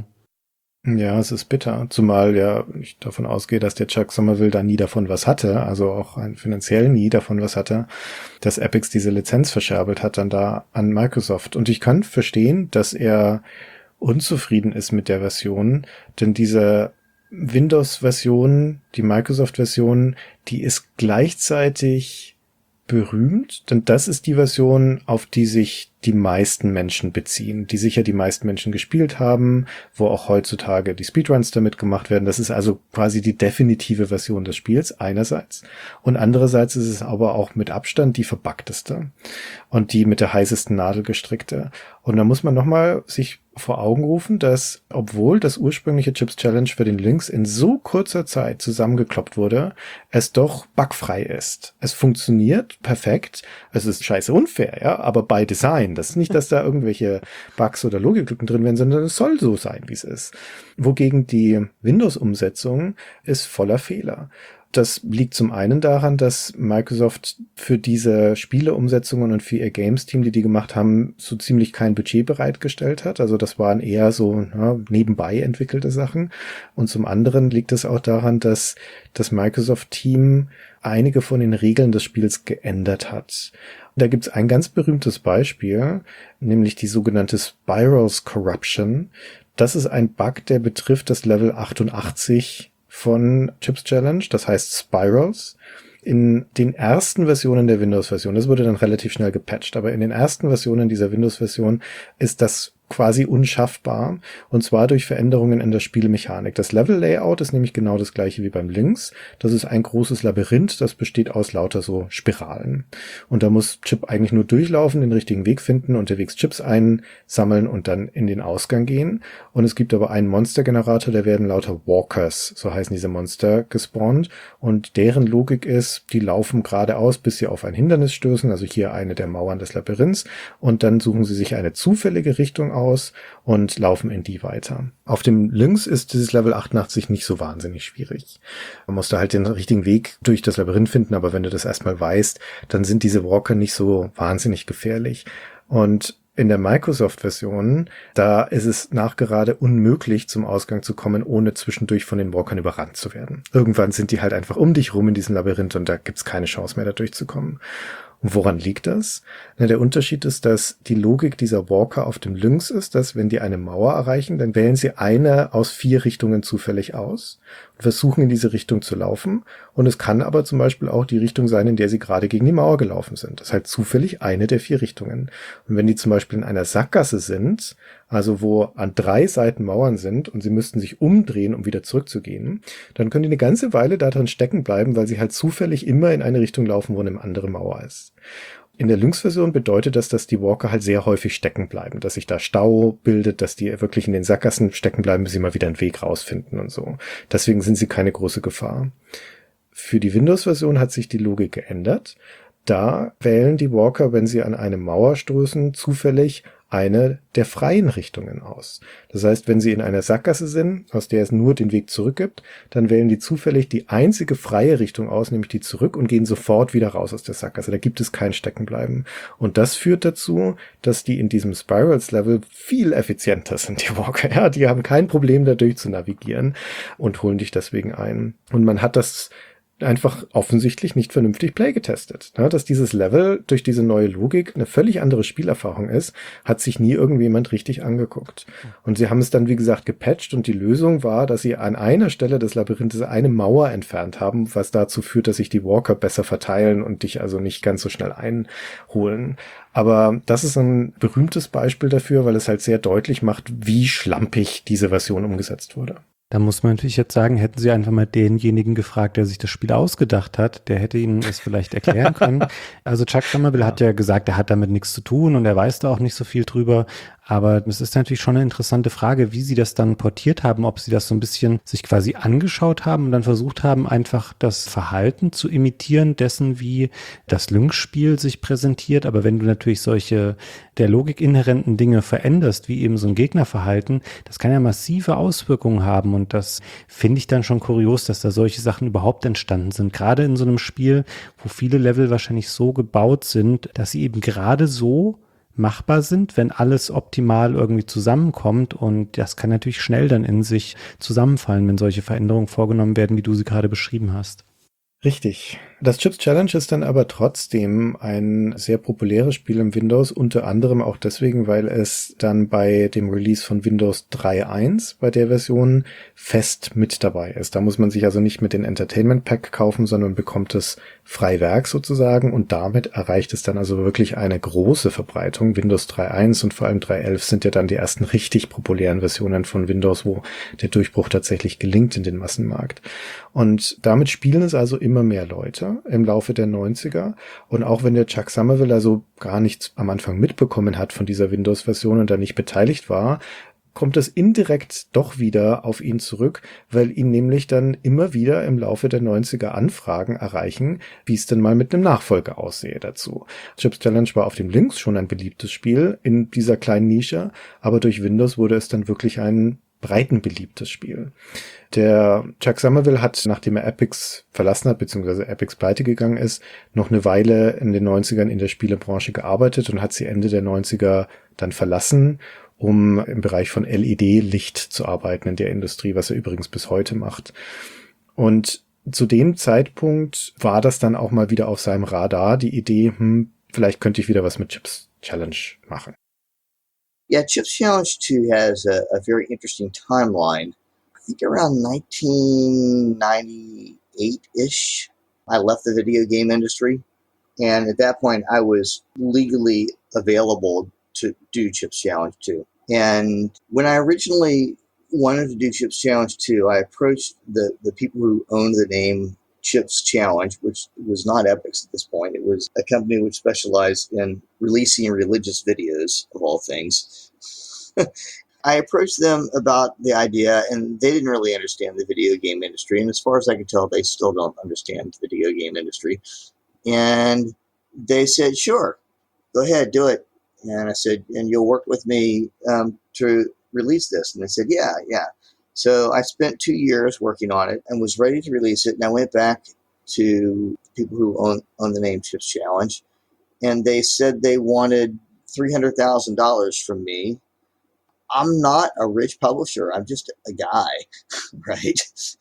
Ja, es ist bitter, zumal ja ich davon ausgehe, dass der Chuck Somerville da nie davon was hatte, also auch finanziell nie davon was hatte, dass Epix diese Lizenz verscherbelt hat dann da an Microsoft. Und ich kann verstehen, dass er unzufrieden ist mit der Version, denn diese Windows-Version, die Microsoft-Version, die ist gleichzeitig berühmt, denn das ist die Version, auf die sich die meisten Menschen beziehen, die sicher die meisten Menschen gespielt haben, wo auch heutzutage die Speedruns damit gemacht werden. Das ist also quasi die definitive Version des Spiels einerseits und andererseits ist es aber auch mit Abstand die verbugteste und die mit der heißesten Nadel gestrickte. Und da muss man nochmal sich vor Augen rufen, dass, obwohl das ursprüngliche Chips Challenge für den Lynx in so kurzer Zeit zusammengekloppt wurde, es doch bugfrei ist. Es funktioniert perfekt. Es ist scheiße unfair, ja, aber by Design. Das ist nicht, dass da irgendwelche Bugs oder Logiklücken drin wären, sondern es soll so sein, wie es ist. Wogegen die Windows-Umsetzung ist voller Fehler. Das liegt zum einen daran, dass Microsoft für diese Spieleumsetzungen und für ihr Games-Team, die gemacht haben, so ziemlich kein Budget bereitgestellt hat. Also das waren eher so nebenbei entwickelte Sachen. Und zum anderen liegt es auch daran, dass das Microsoft-Team einige von den Regeln des Spiels geändert hat. Da gibt's ein ganz berühmtes Beispiel, nämlich die sogenannte Spirals Corruption. Das ist ein Bug, der betrifft das Level 88 von Chips Challenge, das heißt Spirals. In den ersten Versionen der Windows-Version, das wurde dann relativ schnell gepatcht, aber in den ersten Versionen dieser Windows-Version ist das quasi unschaffbar, und zwar durch Veränderungen in der Spielmechanik. Das Level-Layout ist nämlich genau das gleiche wie beim Lynx. Das ist ein großes Labyrinth, das besteht aus lauter so Spiralen. Und da muss Chip eigentlich nur durchlaufen, den richtigen Weg finden, unterwegs Chips einsammeln und dann in den Ausgang gehen. Und es gibt aber einen Monstergenerator, da werden lauter Walkers, so heißen diese Monster, gespawnt. Und deren Logik ist, die laufen geradeaus, bis sie auf ein Hindernis stoßen, also hier eine der Mauern des Labyrinths. Und dann suchen sie sich eine zufällige Richtung aus und laufen in die weiter. Auf dem Lynx ist dieses Level 88 nicht so wahnsinnig schwierig. Man muss da halt den richtigen Weg durch das Labyrinth finden, aber wenn du das erstmal weißt, dann sind diese Walker nicht so wahnsinnig gefährlich. Und in der Microsoft-Version, da ist es nachgerade unmöglich, zum Ausgang zu kommen, ohne zwischendurch von den Walkern überrannt zu werden. Irgendwann sind die halt einfach um dich rum in diesem Labyrinth und da gibt's keine Chance mehr, da durchzukommen. Und woran liegt das? Na, der Unterschied ist, dass die Logik dieser Walker auf dem Lynx ist, dass wenn die eine Mauer erreichen, dann wählen sie eine aus 4 Richtungen zufällig aus und versuchen in diese Richtung zu laufen. Und es kann aber zum Beispiel auch die Richtung sein, in der sie gerade gegen die Mauer gelaufen sind. Das ist halt zufällig eine der 4 Richtungen. Und wenn die zum Beispiel in einer Sackgasse sind, also wo an 3 Seiten Mauern sind und sie müssten sich umdrehen, um wieder zurückzugehen, dann können die eine ganze Weile da drin stecken bleiben, weil sie halt zufällig immer in eine Richtung laufen, wo eine andere Mauer ist. In der Lynx-Version bedeutet das, dass die Walker halt sehr häufig stecken bleiben, dass sich da Stau bildet, dass die wirklich in den Sackgassen stecken bleiben, bis sie mal wieder einen Weg rausfinden und so. Deswegen sind sie keine große Gefahr. Für die Windows-Version hat sich die Logik geändert. Da wählen die Walker, wenn sie an eine Mauer stoßen, zufällig eine der freien Richtungen aus. Das heißt, wenn sie in einer Sackgasse sind, aus der es nur den Weg zurück gibt, dann wählen die zufällig die einzige freie Richtung aus, nämlich die zurück, und gehen sofort wieder raus aus der Sackgasse. Da gibt es kein Steckenbleiben. Und das führt dazu, dass die in diesem Spirals-Level viel effizienter sind, die Walker. Ja, die haben kein Problem, da durch zu navigieren und holen dich deswegen ein. Und man hat das einfach offensichtlich nicht vernünftig Play getestet. Ja, dass dieses Level durch diese neue Logik eine völlig andere Spielerfahrung ist, hat sich nie irgendjemand richtig angeguckt. Und sie haben es dann, wie gesagt, gepatcht und die Lösung war, dass sie an einer Stelle des Labyrinthes eine Mauer entfernt haben, was dazu führt, dass sich die Walker besser verteilen und dich also nicht ganz so schnell einholen. Aber das ist ein berühmtes Beispiel dafür, weil es halt sehr deutlich macht, wie schlampig diese Version umgesetzt wurde. Da muss man natürlich jetzt sagen, hätten sie einfach mal denjenigen gefragt, der sich das Spiel ausgedacht hat, der hätte ihnen das vielleicht erklären können. Also Chuck Somerville hat ja gesagt, er hat damit nichts zu tun und er weiß da auch nicht so viel drüber. Aber es ist natürlich schon eine interessante Frage, wie sie das dann portiert haben, ob sie das so ein bisschen sich quasi angeschaut haben und dann versucht haben, einfach das Verhalten zu imitieren dessen, wie das Lynx-Spiel sich präsentiert. Aber wenn du natürlich solche der Logik inhärenten Dinge veränderst, wie eben so ein Gegnerverhalten, das kann ja massive Auswirkungen haben. Und das finde ich dann schon kurios, dass da solche Sachen überhaupt entstanden sind. Gerade in so einem Spiel, wo viele Level wahrscheinlich so gebaut sind, dass sie eben gerade so machbar sind, wenn alles optimal irgendwie zusammenkommt, und das kann natürlich schnell dann in sich zusammenfallen, wenn solche Veränderungen vorgenommen werden, wie du sie gerade beschrieben hast. Richtig. Das Chips Challenge ist dann aber trotzdem ein sehr populäres Spiel im Windows, unter anderem auch deswegen, weil es dann bei dem Release von Windows 3.1 bei der Version fest mit dabei ist. Da muss man sich also nicht mit den Entertainment Pack kaufen, sondern bekommt es Freiwerk sozusagen, und damit erreicht es dann also wirklich eine große Verbreitung. Windows 3.1 und vor allem 3.11 sind ja dann die ersten richtig populären Versionen von Windows, wo der Durchbruch tatsächlich gelingt in den Massenmarkt. Und damit spielen es also immer mehr Leute im Laufe der 90er. Und auch wenn der Chuck Somerville also gar nichts am Anfang mitbekommen hat von dieser Windows-Version und da nicht beteiligt war, kommt es indirekt doch wieder auf ihn zurück, weil ihn nämlich dann immer wieder im Laufe der 90er Anfragen erreichen, wie es denn mal mit einem Nachfolger aussehe dazu. Chips Challenge war auf dem Lynx schon ein beliebtes Spiel in dieser kleinen Nische, aber durch Windows wurde es dann wirklich ein breiten beliebtes Spiel. Der Chuck Somerville hat, nachdem er Epix verlassen hat, beziehungsweise Epix pleite gegangen ist, noch eine Weile in den 90ern in der Spielebranche gearbeitet und hat sie Ende der 90er dann verlassen, um im Bereich von LED-Licht zu arbeiten in der Industrie, was er übrigens bis heute macht. Und zu dem Zeitpunkt war das dann auch mal wieder auf seinem Radar, die Idee, vielleicht könnte ich wieder was mit Chips Challenge machen. Yeah, Chips Challenge 2 has a very interesting timeline. I think around 1998-ish, I left the video game industry. And at that point, I was legally available to do Chips Challenge 2. And when I originally wanted to do Chips Challenge 2, I approached the people who owned the name Chips Challenge, which was not Epix at this point. It was a company which specialized in releasing religious videos, of all things. I approached them about the idea, and they didn't really understand the video game industry. And as far as I can tell, they still don't understand the video game industry. And they said, sure, go ahead, do it. And I said, and you'll work with me to release this? And they said, yeah. So I spent 2 years working on it and was ready to release it. And I went back to people who own the name Chips Challenge, and they said they wanted $300,000 from me. I'm not a rich publisher. I'm just a guy, right?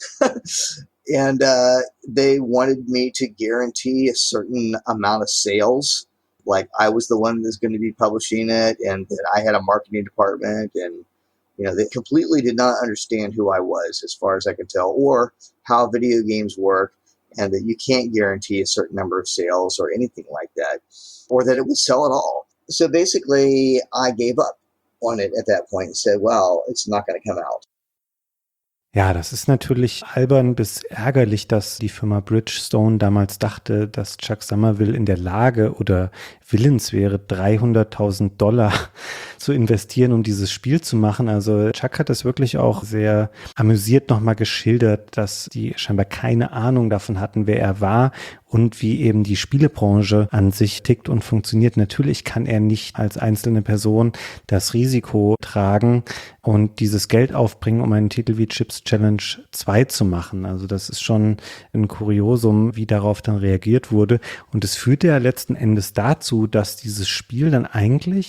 And they wanted me to guarantee a certain amount of sales. Like I was the one that's going to be publishing it, and that I had a marketing department, and they completely did not understand who I was, as far as I could tell, or how video games work, and that you can't guarantee a certain number of sales or anything like that, or that it would sell at all. So basically, I gave up on it at that point and said, well, it's not going to come out. Ja, das ist natürlich albern bis ärgerlich, dass die Firma Bridgestone damals dachte, dass Chuck Somerville in der Lage oder willens wäre, $300.000 zu investieren, um dieses Spiel zu machen. Also Chuck hat das wirklich auch sehr amüsiert nochmal geschildert, dass die scheinbar keine Ahnung davon hatten, wer er war und wie eben die Spielebranche an sich tickt und funktioniert. Natürlich kann er nicht als einzelne Person das Risiko tragen und dieses Geld aufbringen, um einen Titel wie Chips Challenge 2 zu machen. Also das ist schon ein Kuriosum, wie darauf dann reagiert wurde. Und es führte ja letzten Endes dazu, dass dieses Spiel dann eigentlich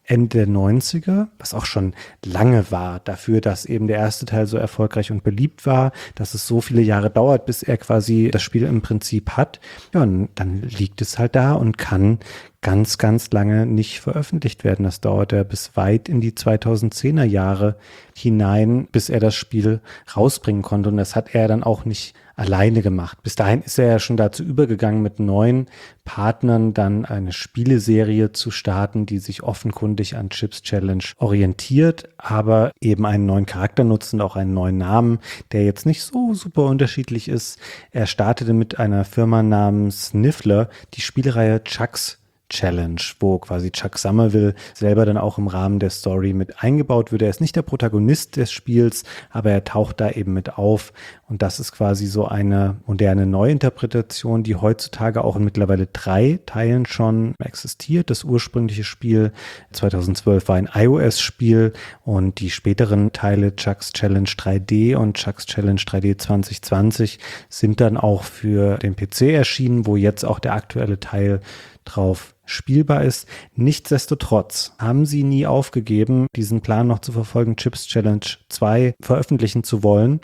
Ende der 90er, was auch schon lange war, dafür, dass eben der erste Teil so erfolgreich und beliebt war, dass es so viele Jahre dauert, bis er quasi das Spiel im Prinzip hat. Ja, und dann liegt es halt da und kann ganz, ganz lange nicht veröffentlicht werden. Das dauert ja bis weit in die 2010er Jahre hinein, bis er das Spiel rausbringen konnte. Und das hat er dann auch nicht alleine gemacht. Bis dahin ist er ja schon dazu übergegangen, mit neuen Partnern dann eine Spieleserie zu starten, die sich offenkundig an Chips Challenge orientiert, aber eben einen neuen Charakter nutzt und auch einen neuen Namen, der jetzt nicht so super unterschiedlich ist. Er startete mit einer Firma namens Niffler die Spielereihe Chuck's Challenge, wo quasi Chuck Somerville selber dann auch im Rahmen der Story mit eingebaut wird. Er ist nicht der Protagonist des Spiels, aber er taucht da eben mit auf. Und das ist quasi so eine moderne Neuinterpretation, die heutzutage auch in mittlerweile 3 Teilen schon existiert. Das ursprüngliche Spiel 2012 war ein iOS-Spiel und die späteren Teile Chuck's Challenge 3D und Chuck's Challenge 3D 2020 sind dann auch für den PC erschienen, wo jetzt auch der aktuelle Teil drauf spielbar ist. Nichtsdestotrotz haben sie nie aufgegeben, diesen Plan noch zu verfolgen, Chips Challenge 2 veröffentlichen zu wollen.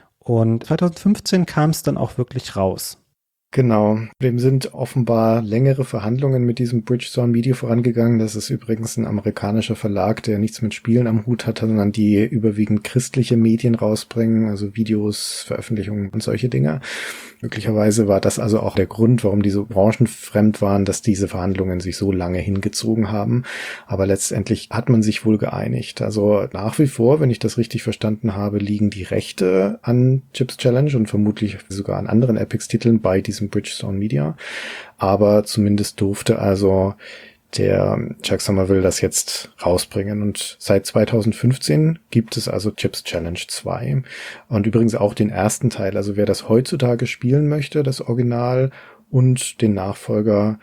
Und 2015 kam es dann auch wirklich raus. Genau, dem sind offenbar längere Verhandlungen mit diesem Bridgestone Media vorangegangen. Das ist übrigens ein amerikanischer Verlag, der nichts mit Spielen am Hut hat, sondern die überwiegend christliche Medien rausbringen, also Videos, Veröffentlichungen und solche Dinge. Möglicherweise war das also auch der Grund, warum die so branchenfremd waren, dass diese Verhandlungen sich so lange hingezogen haben. Aber letztendlich hat man sich wohl geeinigt. Also nach wie vor, wenn ich das richtig verstanden habe, liegen die Rechte an Chips Challenge und vermutlich sogar an anderen Epix-Titeln bei diesem Bridgestone Media. Aber zumindest durfte also der Chuck Somerville das jetzt rausbringen. Und seit 2015 gibt es also Chips Challenge 2. Und übrigens auch den ersten Teil. Also wer das heutzutage spielen möchte, das Original und den Nachfolger,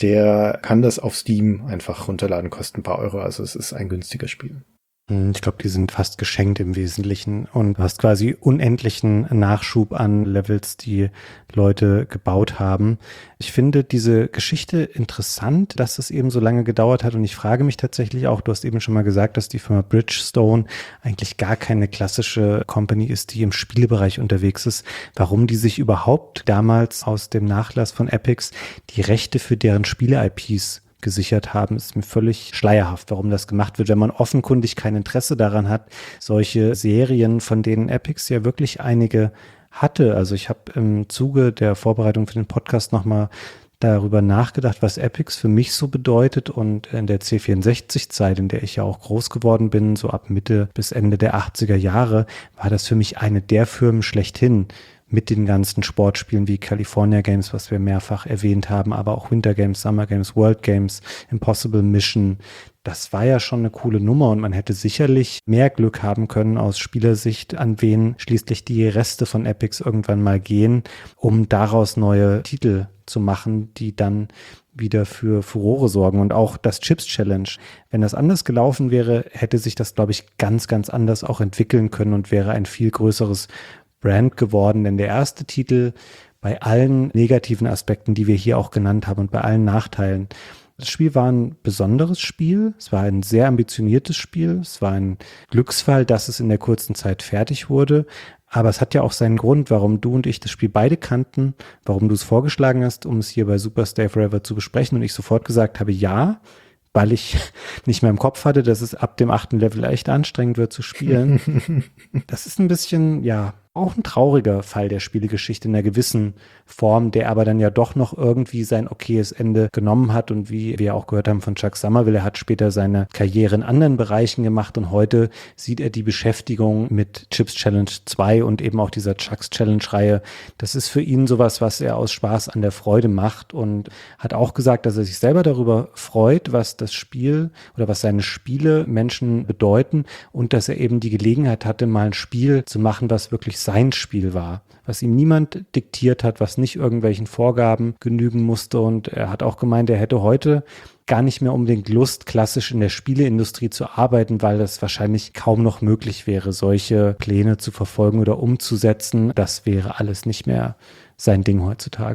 der kann das auf Steam einfach runterladen, kostet ein paar Euro. Also es ist ein günstiges Spiel. Ich glaube, die sind fast geschenkt im Wesentlichen und du hast quasi unendlichen Nachschub an Levels, die Leute gebaut haben. Ich finde diese Geschichte interessant, dass es eben so lange gedauert hat und ich frage mich tatsächlich auch, du hast eben schon mal gesagt, dass die Firma Bridgestone eigentlich gar keine klassische Company ist, die im Spielebereich unterwegs ist, warum die sich überhaupt damals aus dem Nachlass von Epix die Rechte für deren Spiele-IPs gesichert haben, ist mir völlig schleierhaft, warum das gemacht wird, wenn man offenkundig kein Interesse daran hat, solche Serien, von denen Epix ja wirklich einige hatte. Also ich habe im Zuge der Vorbereitung für den Podcast nochmal darüber nachgedacht, was Epix für mich so bedeutet und in der C64-Zeit, in der ich ja auch groß geworden bin, so ab Mitte bis Ende der 80er Jahre, war das für mich eine der Firmen schlechthin, mit den ganzen Sportspielen wie California Games, was wir mehrfach erwähnt haben, aber auch Winter Games, Summer Games, World Games, Impossible Mission. Das war ja schon eine coole Nummer und man hätte sicherlich mehr Glück haben können aus Spielersicht, an wen schließlich die Reste von Epix irgendwann mal gehen, um daraus neue Titel zu machen, die dann wieder für Furore sorgen. Und auch das Chips Challenge, wenn das anders gelaufen wäre, hätte sich das, glaube ich, ganz, ganz anders auch entwickeln können und wäre ein viel größeres Brand geworden, denn der erste Titel bei allen negativen Aspekten, die wir hier auch genannt haben und bei allen Nachteilen, das Spiel war ein besonderes Spiel, es war ein sehr ambitioniertes Spiel, es war ein Glücksfall, dass es in der kurzen Zeit fertig wurde, aber es hat ja auch seinen Grund, warum du und ich das Spiel beide kannten, warum du es vorgeschlagen hast, um es hier bei Super Stay Forever zu besprechen und ich sofort gesagt habe, ja, weil ich nicht mehr im Kopf hatte, dass es ab dem 8. Level echt anstrengend wird zu spielen. Das ist ein bisschen, ja, auch ein trauriger Fall der Spielegeschichte in einer gewissen Form, der aber dann ja doch noch irgendwie sein okayes Ende genommen hat und wie wir auch gehört haben von Chuck Somerville, er hat später seine Karriere in anderen Bereichen gemacht und heute sieht er die Beschäftigung mit Chips Challenge 2 und eben auch dieser Chuck's Challenge Reihe, das ist für ihn sowas, was er aus Spaß an der Freude macht und hat auch gesagt, dass er sich selber darüber freut, was das Spiel oder was seine Spiele Menschen bedeuten und dass er eben die Gelegenheit hatte, mal ein Spiel zu machen, was wirklich sein Spiel war, was ihm niemand diktiert hat, was nicht irgendwelchen Vorgaben genügen musste und er hat auch gemeint, er hätte heute gar nicht mehr unbedingt Lust, klassisch in der Spieleindustrie zu arbeiten, weil das wahrscheinlich kaum noch möglich wäre, solche Pläne zu verfolgen oder umzusetzen. Das wäre alles nicht mehr sein Ding heutzutage.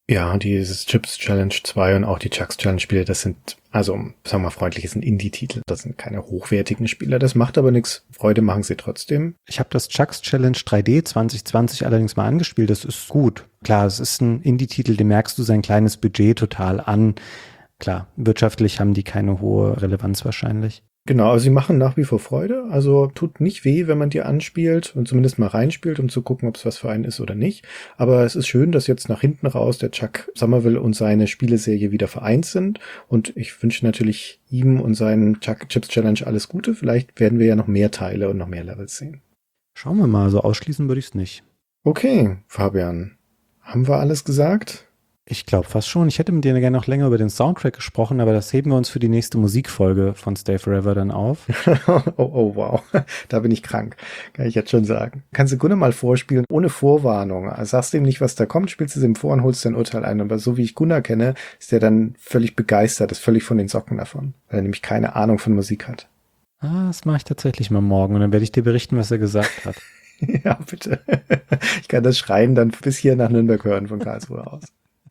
Ja, dieses Chips Challenge 2 und auch die Chucks Challenge Spiele, das sind, also sagen wir mal freundlich, das sind Indie-Titel. Das sind keine hochwertigen Spiele. Das macht aber nichts. Freude machen sie trotzdem. Ich habe das Chucks Challenge 3D 2020 allerdings mal angespielt. Das ist gut. Klar, es ist ein Indie-Titel, dem merkst du sein kleines Budget total an. Klar, wirtschaftlich haben die keine hohe Relevanz wahrscheinlich. Genau, also sie machen nach wie vor Freude. Also tut nicht weh, wenn man die anspielt und zumindest mal reinspielt, um zu gucken, ob es was für einen ist oder nicht. Aber es ist schön, dass jetzt nach hinten raus der Chuck Somerville und seine Spieleserie wieder vereint sind. Und ich wünsche natürlich ihm und seinen Chuck Chips Challenge alles Gute. Vielleicht werden wir ja noch mehr Teile und noch mehr Levels sehen. Schauen wir mal, so ausschließen würde ich es nicht. Okay, Fabian, haben wir alles gesagt? Ich glaube fast schon. Ich hätte mit dir gerne noch länger über den Soundtrack gesprochen, aber das heben wir uns für die nächste Musikfolge von Stay Forever dann auf. oh, wow. Da bin ich krank. Kann ich jetzt schon sagen. Kannst du Gunnar mal vorspielen, ohne Vorwarnung. Also sagst du ihm nicht, was da kommt, spielst es ihm vor und holst dein Urteil ein. Aber so wie ich Gunnar kenne, ist der dann völlig begeistert, ist völlig von den Socken davon, weil er nämlich keine Ahnung von Musik hat. Das mache ich tatsächlich mal morgen und dann werde ich dir berichten, was er gesagt hat. Ja, bitte. Ich kann das Schreien dann bis hier nach Nürnberg hören von Karlsruhe aus.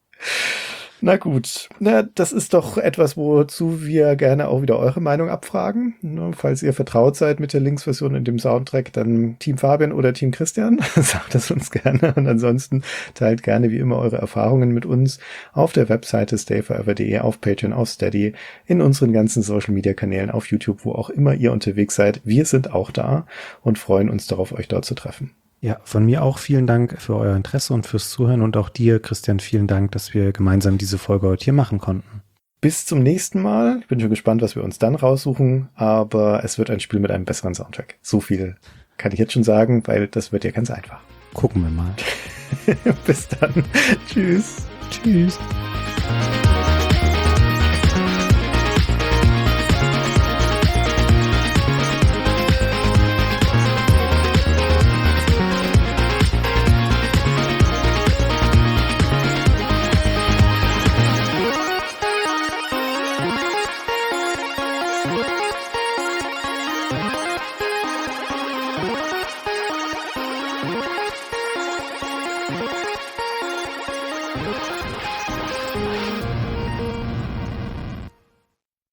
Na gut, das ist doch etwas, wozu wir gerne auch wieder eure Meinung abfragen. Falls ihr vertraut seid mit der Links-Version in dem Soundtrack, dann Team Fabian oder Team Christian, sagt es uns gerne. Und ansonsten teilt gerne wie immer eure Erfahrungen mit uns auf der Webseite stayforever.de, auf Patreon, auf Steady, in unseren ganzen Social-Media-Kanälen, auf YouTube, wo auch immer ihr unterwegs seid. Wir sind auch da und freuen uns darauf, euch dort zu treffen. Ja, von mir auch vielen Dank für euer Interesse und fürs Zuhören und auch dir, Christian, vielen Dank, dass wir gemeinsam diese Folge heute hier machen konnten. Bis zum nächsten Mal. Ich bin schon gespannt, was wir uns dann raussuchen, aber es wird ein Spiel mit einem besseren Soundtrack. So viel kann ich jetzt schon sagen, weil das wird ja ganz einfach. Gucken wir mal. Bis dann. Tschüss. Tschüss.